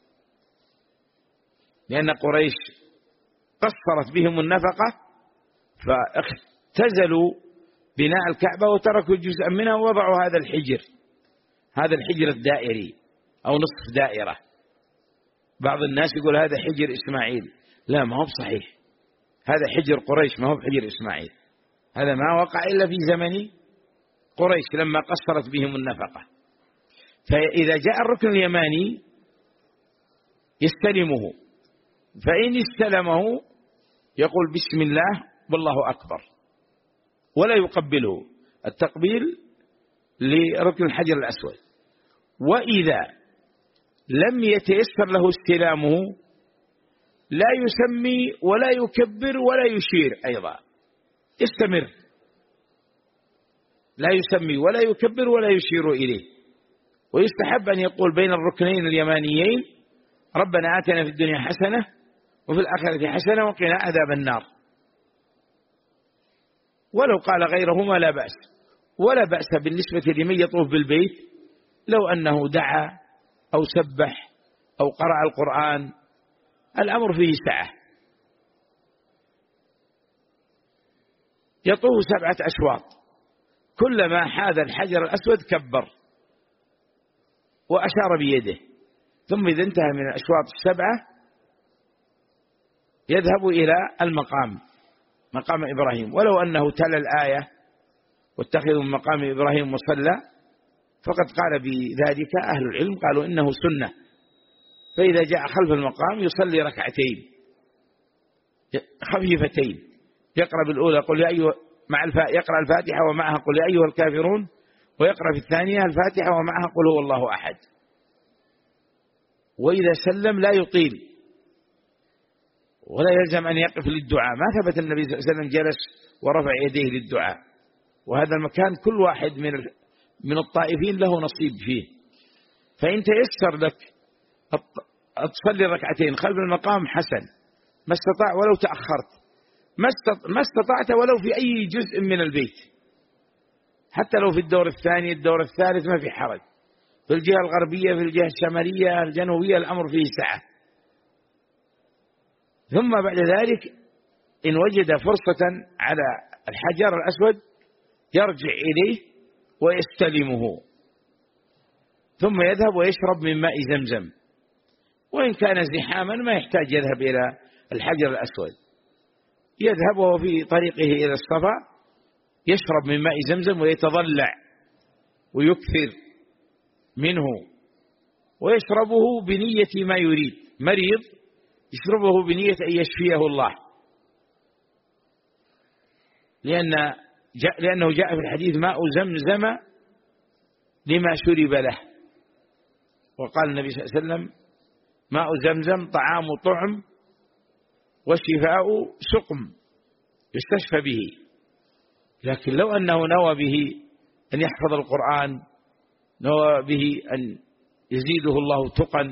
لأن قريش قصرت بهم النفقة فاختزلوا بناء الكعبة وتركوا جزءا منها ووضعوا هذا الحجر، هذا الحجر الدائري أو نصف دائرة. بعض الناس يقول هذا حجر إسماعيل، لا، ما هو بصحيح، هذا حجر قريش ما هو بحجر إسماعيل، هذا ما وقع إلا في زمن قريش لما قصرت بهم النفقة. فإذا جاء الركن اليماني يستلمه، فإن استلمه يقول بسم الله والله أكبر ولا يقبله، التقبيل لركن الحجر الأسود. وإذا لم يتيسر له استلامه لا يسمي ولا يكبر ولا يشير، أيضا استمر، لا يسمي ولا يكبر ولا يشير إليه. ويستحب أن يقول بين الركنين اليمانيين ربنا آتنا في الدنيا حسنة وفي الآخرة حسنة وقنا عذاب النار، ولو قال غيرهما لا بأس. ولا بأس بالنسبة لمن يطوف بالبيت لو أنه دعا أو سبح أو قرأ القرآن، الأمر فيه سعة. يطوف سبعة أشواط، كلما حاذ الحجر الأسود كبر وأشار بيده، ثم إذا انتهى من الأشواط السبعة يذهب إلى المقام، مقام إبراهيم، ولو أنه تلا الآية واتخذوا من مقام إبراهيم مصلى فقد قال بذلك أهل العلم، قالوا إنه سنة. فإذا جاء خلف المقام يصلي ركعتين خفيفتين، يقرأ بالأولى قل يا أيها مع الفاتحة، يقرأ الفاتحة ومعها قل يا أيها الكافرون، ويقرأ في الثانية الفاتحة ومعها قل هو الله أحد. وإذا سلم لا يطيل ولا يلزم أن يقف للدعاء، ما ثبت النبي صلى الله عليه وسلم جلس ورفع يديه للدعاء، وهذا المكان كل واحد من من الطائفين له نصيب فيه. فإن تيسر لك تصلي ركعتين خلف المقام حسن، ما استطاع ولو تأخرت، ما استطعت ولو في أي جزء من البيت، حتى لو في الدور الثاني الدور الثالث ما في حرج، في الجهة الغربية في الجهة الشمالية الجنوبية الأمر فيه سعة. ثم بعد ذلك إن وجد فرصة على الحجر الأسود يرجع إليه ويستلمه، ثم يذهب ويشرب من ماء زمزم، وإن كان زحاما ما يحتاج يذهب إلى الحجر الأسود، يذهب وهو في طريقه إلى الصفا يشرب من ماء زمزم ويتضلع ويكثر منه، ويشربه بنية ما يريد. مريض يشربه بنية أن يشفيه الله، لأن جاء لأنه جاء في الحديث ماء زمزم لما شرب له، وقال النبي صلى الله عليه وسلم ماء زمزم طعام طعم وشفاء سقم يستشفى به. لكن لو أنه نوى به أن يحفظ القرآن، نوى به أن يزيده الله تقا،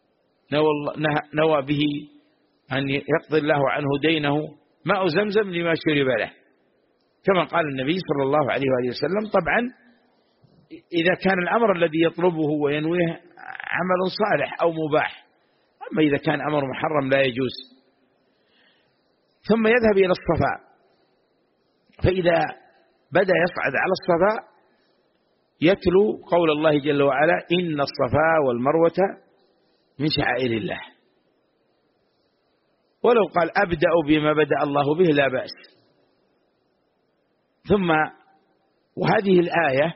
نوى به أن يقضي الله عنه دينه، ماء زمزم لما شرب له، كما قال النبي صلى الله عليه وآله وسلم. طبعا إذا كان الأمر الذي يطلبه وينويه عمل صالح أو مباح، أما إذا كان أمر محرم لا يجوز. ثم يذهب إلى الصفا، فإذا بدأ يصعد على الصفا يتلو قول الله جل وعلا إن الصفا والمروة من شعائر الله، ولو قال أبدأ بما بدأ الله به لا بأس. ثم وهذه الآية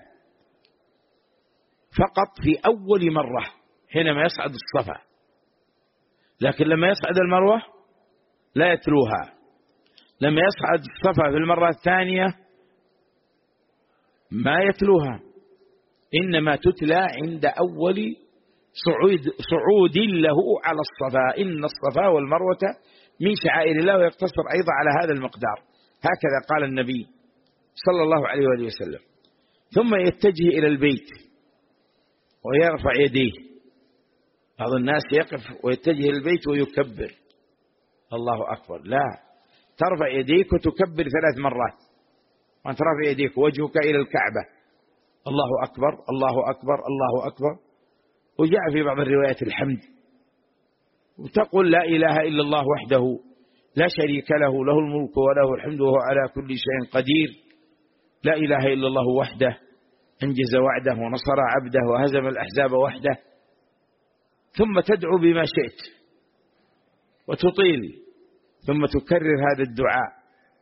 فقط في أول مرة حينما يصعد الصفا، لكن لما يصعد المروة لا يتلوها. لما يصعد الصفا في المرة الثانية ما يتلوها، إنما تتلى عند أول صعود, صعود له على الصفا، إن الصفا والمروة من شعائر الله، ويقتصر أيضا على هذا المقدار. هكذا قال النبي صلى الله عليه وآله وسلم. ثم يتجه إلى البيت ويرفع يديه. بعض الناس يقف ويتجه إلى البيت ويكبر الله أكبر، لا، ترفع يديك وتكبر ثلاث مرات، وأنت رافع يديك وجهك إلى الكعبة، الله أكبر الله أكبر الله أكبر. وجاء في بعض الروايات الحمد، وتقول لا إله إلا الله وحده لا شريك له، له الملك وله الحمد وهو على كل شيء قدير، لا إله إلا الله وحده أنجز وعده ونصر عبده وهزم الأحزاب وحده. ثم تدعو بما شئت وتطيل، ثم تكرر هذا الدعاء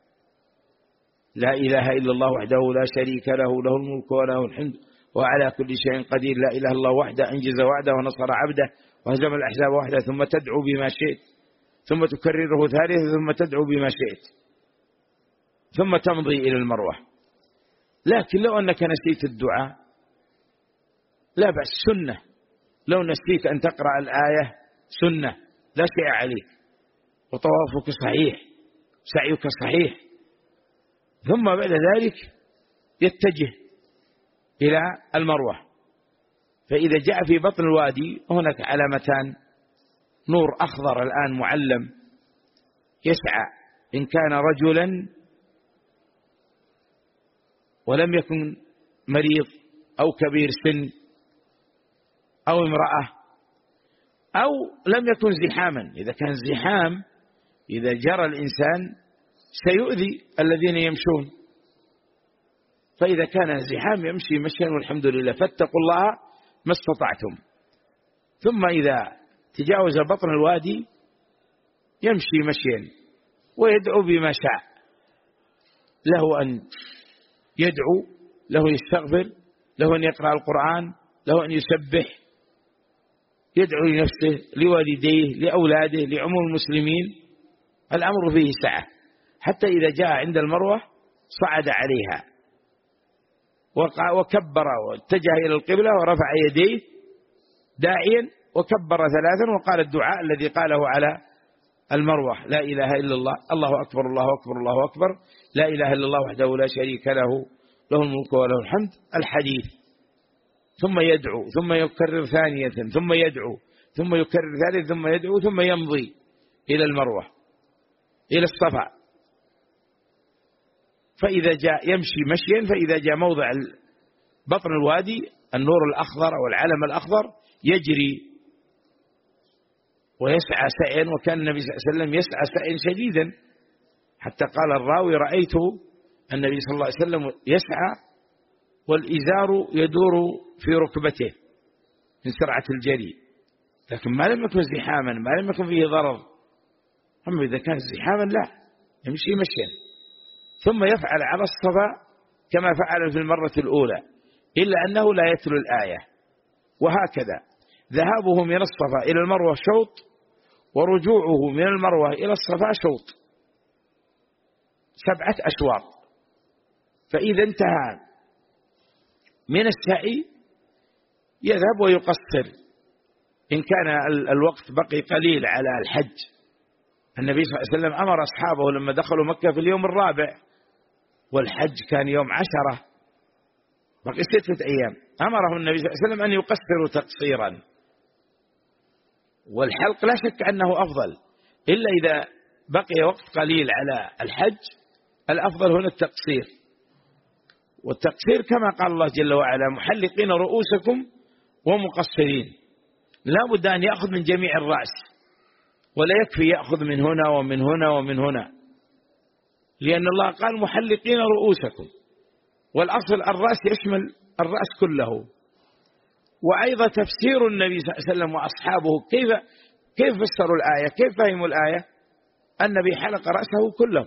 لا إله إلا الله وحده لا شريك له، له الملك وله الحمد وعلى كل شيء قدير، لا إله إلا الله وحده أنجز وعده ونصر عبده وهزم الأحزاب وحده. ثم تدعو بما شئت، ثم تكرره ثالثا، ثم تدعو بما شئت، ثم تمضي إلى المروة. لكن لو أنك نسيت الدعاء لا بأس، سنة. لو نسيت أن تقرأ الآية سنة لا شيء عليك، وطوافك صحيح، سعيك صحيح. ثم بعد ذلك يتجه إلى المروة، فإذا جاء في بطن الوادي هناك علامتان، نور أخضر الآن معلم يسعى، إن كان رجلا ولم يكن مريض أو كبير سن أو امرأة، أو لم يكن زحاما. إذا كان زحام، إذا جرى الإنسان سيؤذي الذين يمشون، فإذا كان زحام يمشي مشيا والحمد لله، فاتقوا الله ما استطعتم. ثم إذا تجاوز بطن الوادي يمشي مشيا ويدعو بما شاء، له أن يدعو، له يستغفر، له أن يقرأ القرآن، له أن يسبح، يدعو لنفسه، لوالديه، لأولاده، لعموم المسلمين. الأمر فيه سعة. حتى إذا جاء عند المروة صعد عليها وكبر واتجه إلى القبلة ورفع يديه داعيا وكبر ثلاثا وقال الدعاء الذي قاله على المروة: لا إله إلا الله، الله أكبر، الله أكبر، الله أكبر، لا إله إلا الله وحده لا شريك له، له الملك وله الحمد، الحديث. ثم يدعو، ثم يكرر ثانية، ثم يدعو، ثم يكرر ثالث، ثم يدعو، ثم يمضي إلى المروة إلى الصفا. فإذا جاء يمشي مشيا، فإذا جاء موضع بطن الوادي النور الأخضر أو العلم الأخضر يجري ويسعى سعيا، وكان النبي صلى الله عليه وسلم يسعى سعيا شديدا، حتى قال الراوي: رأيت النبي صلى الله عليه وسلم يسعى والإزار يدور في ركبته من سرعة الجري، لكن ما لم يكن زحاما، ما لم يكن فيه ضرر. أما إذا كان زحاما لا، يمشي مشيا. ثم يفعل على الصفا كما فعل في المرة الأولى، إلا أنه لا يتلو الآية. وهكذا ذهابه من الصفا إلى المروة شوط، ورجوعه من المروة إلى الصفا شوط، سبعة أشواط. فإذا انتهى من السعي يذهب ويقصر إن كان الوقت بقي قليل على الحج. النبي صلى الله عليه وسلم أمر أصحابه لما دخلوا مكة في اليوم الرابع، والحج كان يوم عشرة، بقي ستة أيام، أمره النبي صلى الله عليه وسلم أن يقصروا تقصيرا. والحلق لا شك أنه أفضل، إلا إذا بقي وقت قليل على الحج، الأفضل هنا التقصير. والتقصير كما قال الله جل وعلا: محلقين رؤوسكم ومقصرين. لا بد أن يأخذ من جميع الرأس، ولا يكفي يأخذ من هنا ومن هنا ومن هنا، لأن الله قال: محلقين رؤوسكم، والأصل الرأس يشمل الرأس كله. وأيضا تفسير النبي صلى الله عليه وسلم وأصحابه كيف كيف فسروا الآية، كيف فهموا الآية. النبي حلق رأسه كله،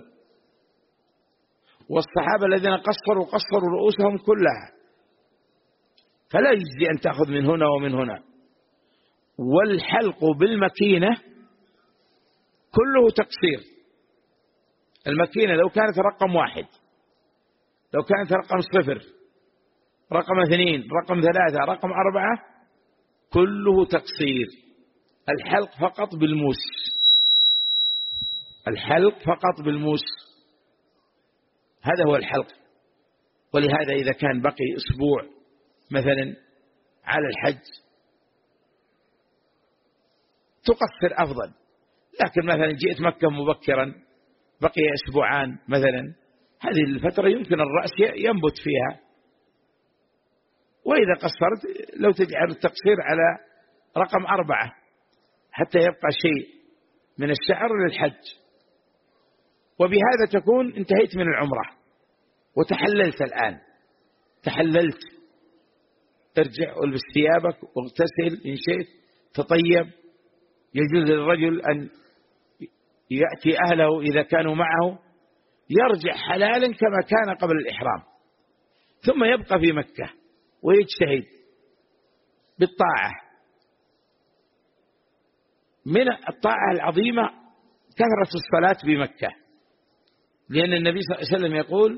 والصحابة الذين قصروا قصروا رؤوسهم كلها، فلا يجزي أن تأخذ من هنا ومن هنا. والحلق بالمكينة كله تقصير. المكينة لو كانت رقم واحد، لو كانت رقم صفر، رقم اثنين، رقم ثلاثة، رقم أربعة، كله تقصير. الحلق فقط بالموس، الحلق فقط بالموس، هذا هو الحلق. ولهذا إذا كان بقي أسبوع مثلا على الحج تقصر أفضل. لكن مثلا جئت مكة مبكرا بقي أسبوعان مثلا، هذه الفترة يمكن الرأس ينبت فيها. وإذا قصرت لو تجعل التقصير على رقم أربعة حتى يبقى شيء من الشعر للحج، وبهذا تكون انتهيت من العمرة وتحللت. الآن تحللت، ارجع والبس ثيابك واغتسل إن شئت، تطيب. يجوز للرجل أن يأتي أهله إذا كانوا معه، يرجع حلالا كما كان قبل الإحرام، ثم يبقى في مكة ويجتهد بالطاعة. من الطاعة العظيمة كثرة الصلاة بمكة، لأن النبي صلى الله عليه وسلم يقول: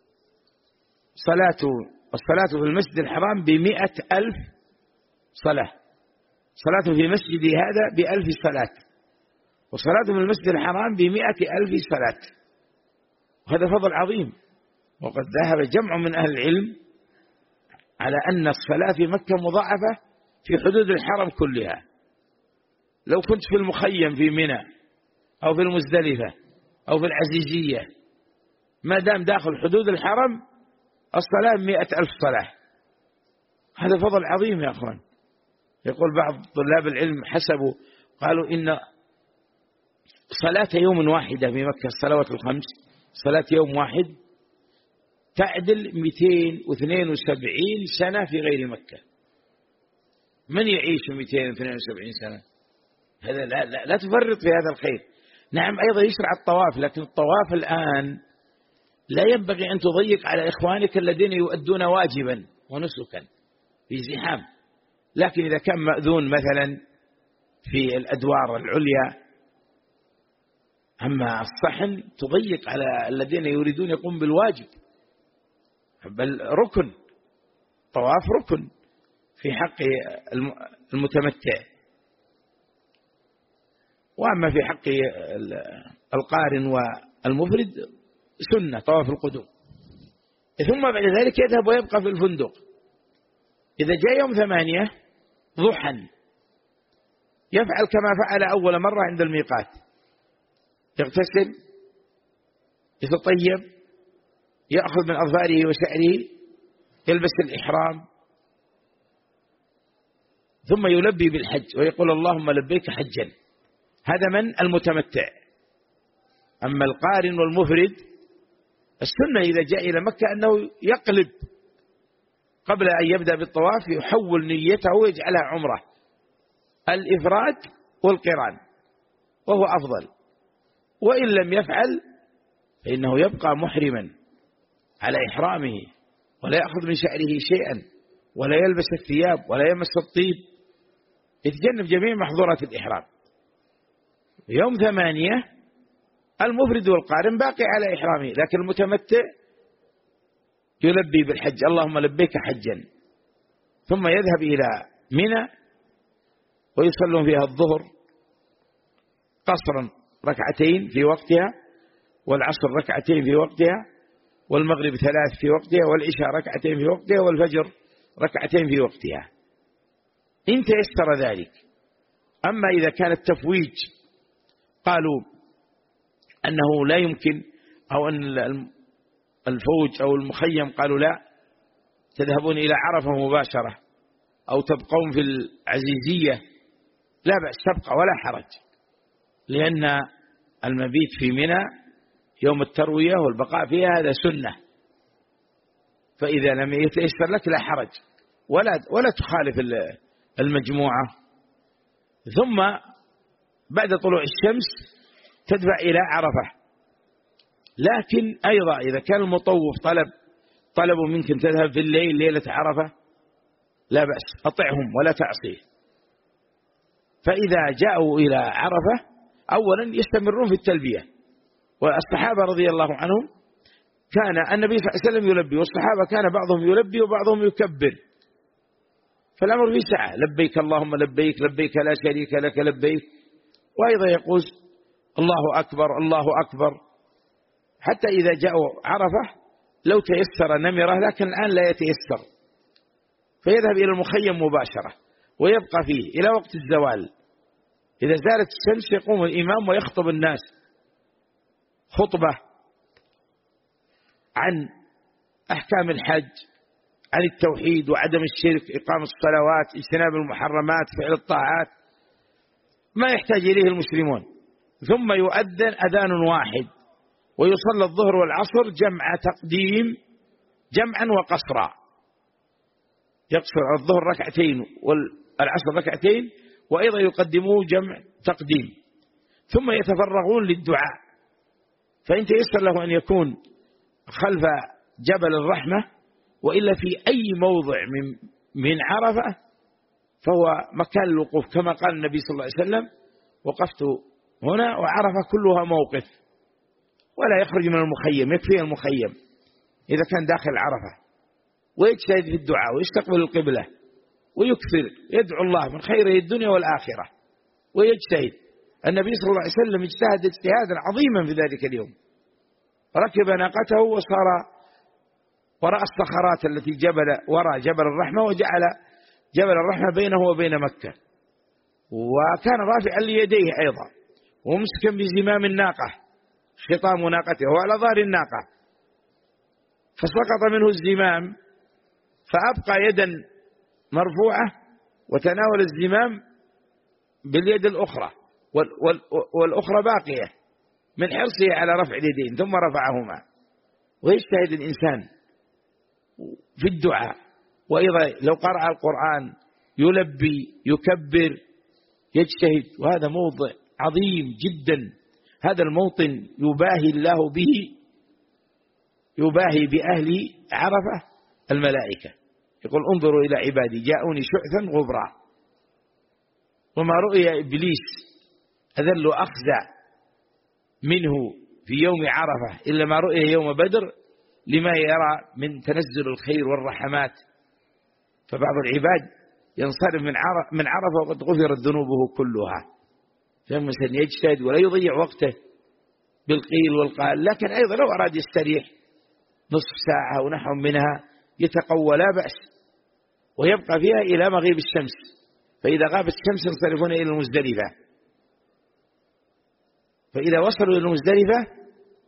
صلاة الصلاة في المسجد الحرام بمئة ألف صلاة، صلاة في مسجدي هذا بألف صلاة، وصلاة في المسجد الحرام بمئة ألف صلاة. وهذا فضل عظيم. وقد ذهب جمع من أهل العلم على أن الصلاة في مكة مضاعفة في حدود الحرم كلها. لو كنت في المخيم في منى أو في المزدلفة أو في العزيزية، ما دام داخل حدود الحرم الصلاة مئة ألف صلاة. هذا فضل عظيم يا أخوان. يقول بعض طلاب العلم حسبوا، قالوا إن صلاة يوم واحدة في مكة، الصلوات الخمس، صلاة يوم واحد تعدل مئتين واثنين وسبعين سنة في غير مكة. من يعيش مئتين واثنين وسبعين سنة؟ هذا لا, لا, لا تفرط في هذا الخير. نعم أيضا يشرع الطواف، لكن الطواف الآن لا ينبغي أن تضيق على إخوانك الذين يؤدون واجبا ونسكا في زحام. لكن إذا كان مأذون مثلا في الأدوار العليا، أما الصحن تضيق على الذين يريدون يقوم بالواجب، بل ركن، طواف ركن في حق المتمتع. وأما في حق القارن والمفرد سنة طواف القدوم. ثم بعد ذلك يذهب ويبقى في الفندق. إذا جاء يوم ثمانية ضحى يفعل كما فعل أول مرة عند الميقات، يغتسل، يتطيب، يأخذ من أظفاره وشعره، يلبس الإحرام، ثم يلبي بالحج ويقول اللهم لبيك حجا. هذا من المتمتع. أما القارن والمفرد السنة إذا جاء إلى مكة أنه يقلب قبل أن يبدأ بالطواف، يحول نيته ويجعلها عمره، الإفراد والقران، وهو أفضل. وإن لم يفعل فإنه يبقى محرما على إحرامه، ولا يأخذ من شعره شيئا، ولا يلبس الثياب، ولا يمس الطيب، يتجنب جميع محظورات الإحرام. يوم ثمانية المفرد والقارن باقي على إحرامه، لكن المتمتع يلبي بالحج اللهم لبيك حجا، ثم يذهب إلى منى ويصلون فيها الظهر قصرا ركعتين في وقتها، والعصر ركعتين في وقتها، والمغرب ثلاث في وقتها، والعشاء ركعتين في وقتها، والفجر ركعتين في وقتها إن تيسر ذلك. أما إذا كان التفويج قالوا أنه لا يمكن، أو أن الفوج أو المخيم قالوا لا، تذهبون إلى عرفة مباشرة أو تبقون في العزيزية، لا بأس تبقى ولا حرج، لأن المبيت في منى يوم التروية والبقاء فيها هذا سنة. فإذا لم يتيسر لك لا حرج، ولا ولا تخالف المجموعة. ثم بعد طلوع الشمس تدفع إلى عرفة. لكن أيضا إذا كان المطوف طلب طلبوا منك أن تذهب في الليل ليلة عرفة لا بأس، أطعهم ولا تعصيه. فإذا جاءوا إلى عرفة أولا يستمرون في التلبية، والصحابة رضي الله عنهم كان النبي صلى الله عليه وسلم يلبي، والصحابة كان بعضهم يلبي وبعضهم يكبر، فالأمر في سعة، لبيك اللهم لبيك لبيك لا شريك لك لبيك. وأيضا يقول الله أكبر الله أكبر، حتى إذا جاءوا عرفة لو تيسر نمرة، لكن الآن لا يتيسر، فيذهب إلى المخيم مباشرة ويبقى فيه إلى وقت الزوال. إذا زالت الشمس يقوم الإمام ويخطب الناس خطبة عن أحكام الحج، عن التوحيد وعدم الشرك، إقام الصلوات، اجتناب المحرمات، فعل الطاعات، ما يحتاج إليه المسلمون. ثم يؤذن أذان واحد، ويصلى الظهر والعصر جمع تقديم جمعا وقصرا، يقصر الظهر ركعتين والعصر ركعتين، وأيضا يقدموه جمع تقديم، ثم يتفرغون للدعاء. فإن تيسر له أن يكون خلف جبل الرحمة، وإلا في أي موضع من من عرفة فهو مكان الوقوف، كما قال النبي صلى الله عليه وسلم وقفت هنا وعرفة كلها موقف، ولا يخرج من المخيم، يكفي المخيم إذا كان داخل عرفة، ويجتهد في الدعاء ويستقبل القبلة ويكثر يدعو الله من خيره الدنيا والآخرة ويجتهد. النبي صلى الله عليه وسلم اجتهد اجتهادا عظيما في ذلك اليوم، ركب ناقته وصار وراء الصخرات التي جبل وراء جبل الرحمة، وجعل جبل الرحمة بينه وبين مكة، وكان رافعا ليديه أيضا، ومسكا بزمام الناقة خطام ناقته وعلى ظهر الناقة، فسقط منه الزمام فأبقى يدا مرفوعة وتناول الزمام باليد الأخرى، والأخرى باقية من حرصه على رفع اليدين، ثم رفعهما. ويجتهد الإنسان في الدعاء، وأيضا لو قرأ القرآن يلبي يكبر يجتهد، وهذا موضع عظيم جدا. هذا الموطن يباهي الله به، يباهي بأهل عرفة الملائكة، يقول انظروا إلى عبادي جاءوني شعثا غبرا. وما رؤي إبليس أذل أخزى منه في يوم عرفة إلا ما رؤي يوم بدر، لما يرى من تنزل الخير والرحمات. فبعض العباد ينصرف من عرفة وقد غفرت ذنوبه كلها، فمثلا يجتهد ولا يضيع وقته بالقيل والقال. لكن أيضا لو أراد يستريح نصف ساعة ونحو منها يتقوى لا بأس، ويبقى فيها إلى مغيب الشمس، فإذا غابت الشمس ينصرفون إلى المزدلفة. فإذا وصلوا إلى المزدلفة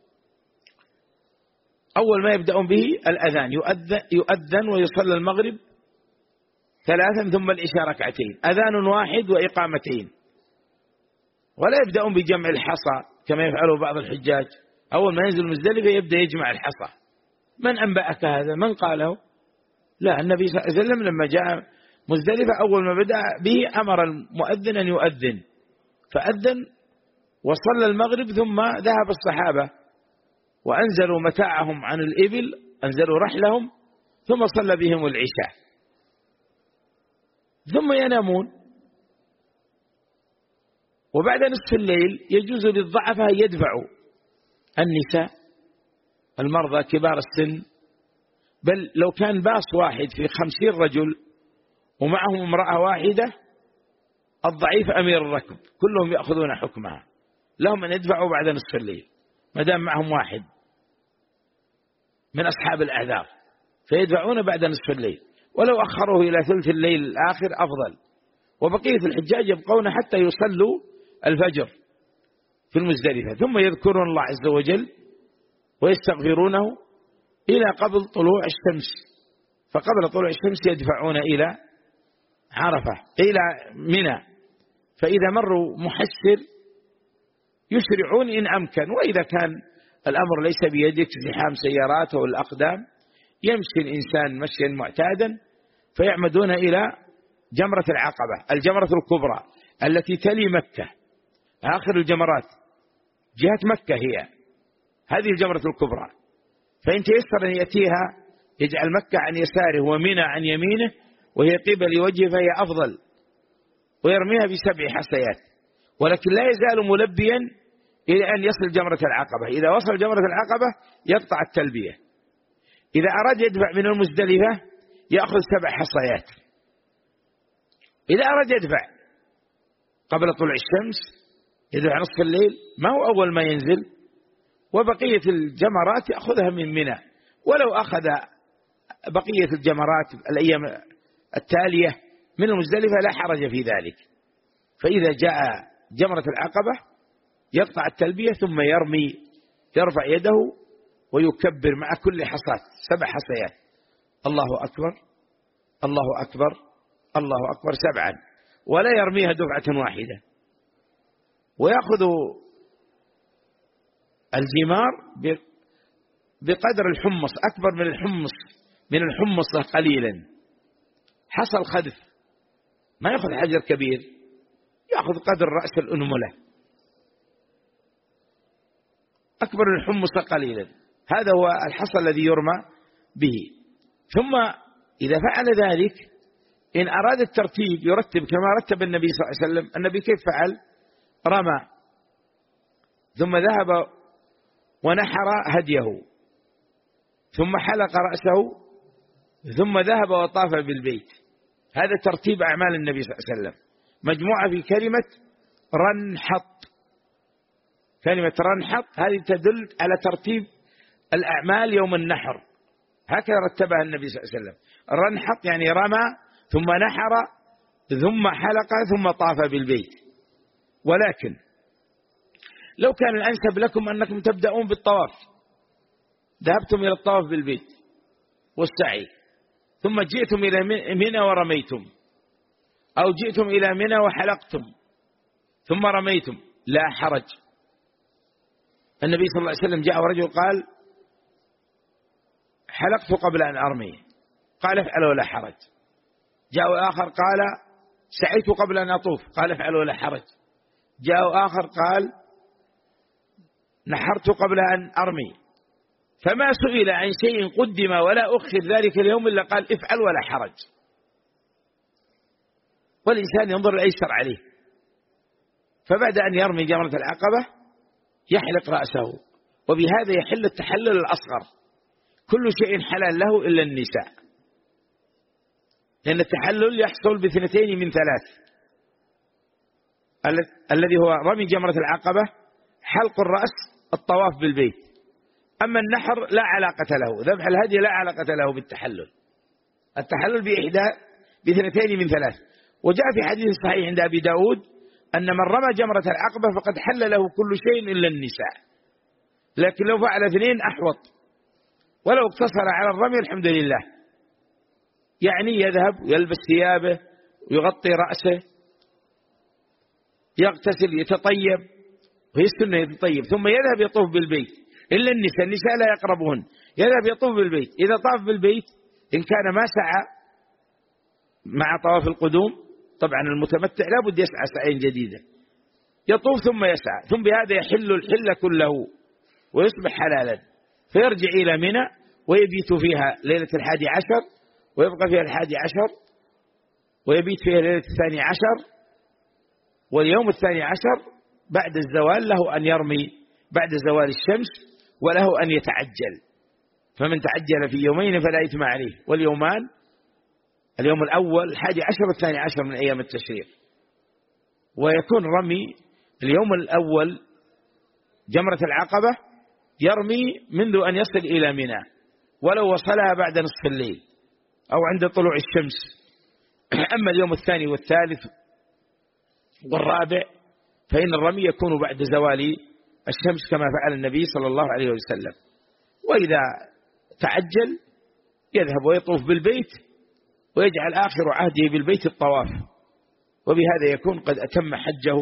أول ما يبدأون به الأذان، يؤذن, يؤذن ويصلى المغرب ثلاثا ثم العشاء ركعتين، أذان واحد وإقامتين. ولا يبدأون بجمع الحصى كما يفعله بعض الحجاج، أول ما ينزل مزدلفة يبدأ يجمع الحصى. من أنبأك هذا؟ من قاله؟ لا، النبي صلى الله عليه وسلم لما جاء مزدلفة أول ما بدأ به أمر المؤذن أن يؤذن، فأذن وصلى المغرب، ثم ذهب الصحابة وأنزلوا متاعهم عن الإبل، أنزلوا رحلهم، ثم صلى بهم العشاء، ثم ينامون. وبعد نصف الليل يجوز للضعفاء أن يدفعوا النساء المرضى كبار السن، بل لو كان باص واحد في خمسين رجل ومعهم امرأة واحدة، الضعيف أمير الركب، كلهم يأخذون حكمها، لهم أن يدفعوا بعد نصف الليل ما دام معهم واحد من أصحاب الأعذار، فيدفعون بعد نصف الليل. ولو أخروه إلى ثلث الليل الآخر أفضل. وبقية الحجاج يبقون حتى يصلوا الفجر في المزدلفة، ثم يذكرون الله عز وجل ويستغفرونه إلى قبل طلوع الشمس. فقبل طلوع الشمس يدفعون إلى عرفة إلى منى، فإذا مروا محسر يسرعون إن أمكن، وإذا كان الأمر ليس بيدك زحام سيارات أو الأقدام يمشي الإنسان مشيا معتادا، فيعمدون إلى جمرة العقبة، الجمرة الكبرى التي تلي مكة، آخر الجمرات جهة مكة هي هذه الجمرة الكبرى. فإن تيسر أن يأتيها يجعل مكة عن يساره ومنى عن يمينه وهي قبل وجهه فهي أفضل، ويرميها بسبع حصيات، ولكن لا يزال ملبيا إلى أن يصل جمرة العقبة. إذا وصل جمرة العقبة يقطع التلبية. إذا أراد يدفع من المزدلفة يأخذ سبع حصيات. إذا أراد يدفع قبل طلوع الشمس يدفع نصف الليل، ما هو أول ما ينزل، وبقية الجمرات يأخذها من منى. ولو أخذ بقية الجمرات الأيام التالية من المزدلفة لا حرج في ذلك. فإذا جاء جمرة العقبة يقطع التلبية ثم يرمي، يرفع يده ويكبر مع كل حصاة سبع حصيات، الله أكبر الله أكبر الله أكبر سبعا، ولا يرميها دفعة واحدة. ويأخذ الجمار بقدر الحمص، أكبر من الحمص من الحمص قليلا، حصل خذف، ما يأخذ حجر كبير، يأخذ قدر رأس الأنملة، أكبر من الحمص قليلا. هذا هو الحصى الذي يرمى به. ثم إذا فعل ذلك إن أراد الترتيب يرتب كما رتب النبي صلى الله عليه وسلم. النبي كيف فعل؟ رمى ثم ذهب ونحر هديه ثم حلق رأسه ثم ذهب وطاف بالبيت. هذا ترتيب أعمال النبي صلى الله عليه وسلم مجموعة في كلمة رنحط. كلمة رنحط هذه تدل على ترتيب الأعمال يوم النحر، هكذا رتبها النبي صلى الله عليه وسلم. رنحط يعني رمى ثم نحر ثم حلق ثم طاف بالبيت. ولكن لو كان الأنسب لكم أنكم تبدأون بالطواف، ذهبتم إلى الطواف بالبيت والسعي ثم جئتم إلى منى ورميتم، أو جئتم إلى منى وحلقتم ثم رميتم، لا حرج. النبي صلى الله عليه وسلم جاء ورجل قال حلقت قبل أن أرمي، قال افعل ولا حرج. جاء آخر قال سعيت قبل أن أطوف، قال افعل ولا حرج. جاء آخر قال نحرت قبل أن أرمي. فما سئل عن شيء قدم ولا أخر ذلك اليوم إلا قال افعل ولا حرج. والإنسان ينظر الأيسر عليه. فبعد أن يرمي جمرة العقبة يحلق رأسه، وبهذا يحل التحلل الأصغر. كل شيء حلال له إلا النساء، لأن التحلل يحصل باثنتين من ثلاث: الذي هو رمي جمرة العقبة، حلق الرأس، الطواف بالبيت. أما النحر لا علاقة له، ذبح الهدي لا علاقة له بالتحلل. التحلل بإحدى باثنتين من ثلاث. وجاء في حديث صحيح عند أبي داود أن من رمى جمرة العقبة فقد حل له كل شيء إلا النساء، لكن لو فعل اثنين أحوط، ولو اقتصر على الرمي الحمد لله. يعني يذهب ويلبس ثيابه ويغطي رأسه، يغتسل، يتطيب، وهي السنة يتطيب، ثم يذهب يطوف بالبيت. إلا النساء، النساء لا يقربهن، يذهب يطوف بالبيت. إذا طاف بالبيت إن كان ما سعى مع طواف القدوم، طبعا المتمتع لا بد يسعى سعيا جديدا، يطوف ثم يسعى، ثم بهذا يحل الحل كله ويصبح حلالا. فيرجع إلى منى ويبيت فيها ليلة الحادي عشر، ويبقى فيها الحادي عشر، ويبيت فيها ليلة الثاني عشر، واليوم الثاني عشر بعد الزوال له أن يرمي بعد زوال الشمس، وله أن يتعجل. فمن تعجل في يومين فلا إثم عليه. واليومان اليوم الأول الحادي عشر والثاني عشر من أيام التشريق. ويكون رمي اليوم الأول جمرة العقبة يرمي منذ أن يصل إلى منى، ولو وصلها بعد نصف الليل أو عند طلوع الشمس. أما اليوم الثاني والثالث والرابع فإن الرمي يكون بعد زوال الشمس كما فعل النبي صلى الله عليه وسلم. وإذا تعجل يذهب ويطوف بالبيت، ويجعل آخر عهده بالبيت الطواف، وبهذا يكون قد أتم حجه،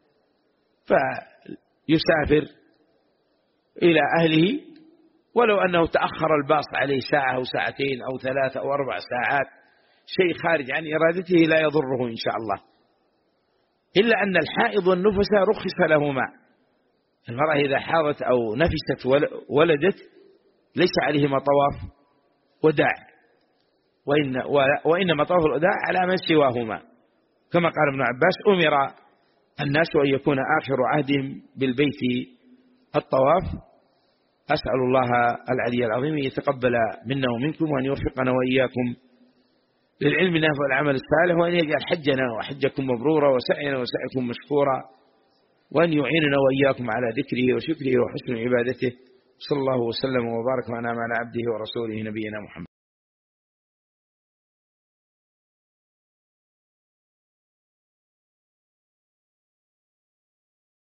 فيسافر إلى أهله، ولو أنه تأخر الباص عليه ساعة أو ساعتين أو ثلاثة أو أربع ساعات، شيء خارج عن إرادته لا يضره إن شاء الله. إلا أن الحائض والنفس رخص لهما. المرأة إذا حاضت أو نفست ولدت ليس عليهما طواف وداع، وإن وإنما طواف الوداع على من سواهما، كما قال ابن عباس: أمر الناس أن يكون آخر عهدهم بالبيت الطواف. أسأل الله العلي العظيم أن يتقبل منا ومنكم، وأن يوفقنا وإياكم للعلم النافع والعمل الصالح، وأن يجعل حجنا وحجكم مبرورا، وسعينا وسعيكم مشكورا، وأن يعيننا وإياكم على ذكره وشكره وحسن عبادته. صلى الله وسلم وبارك وأنعم على عبده ورسوله نبينا محمد.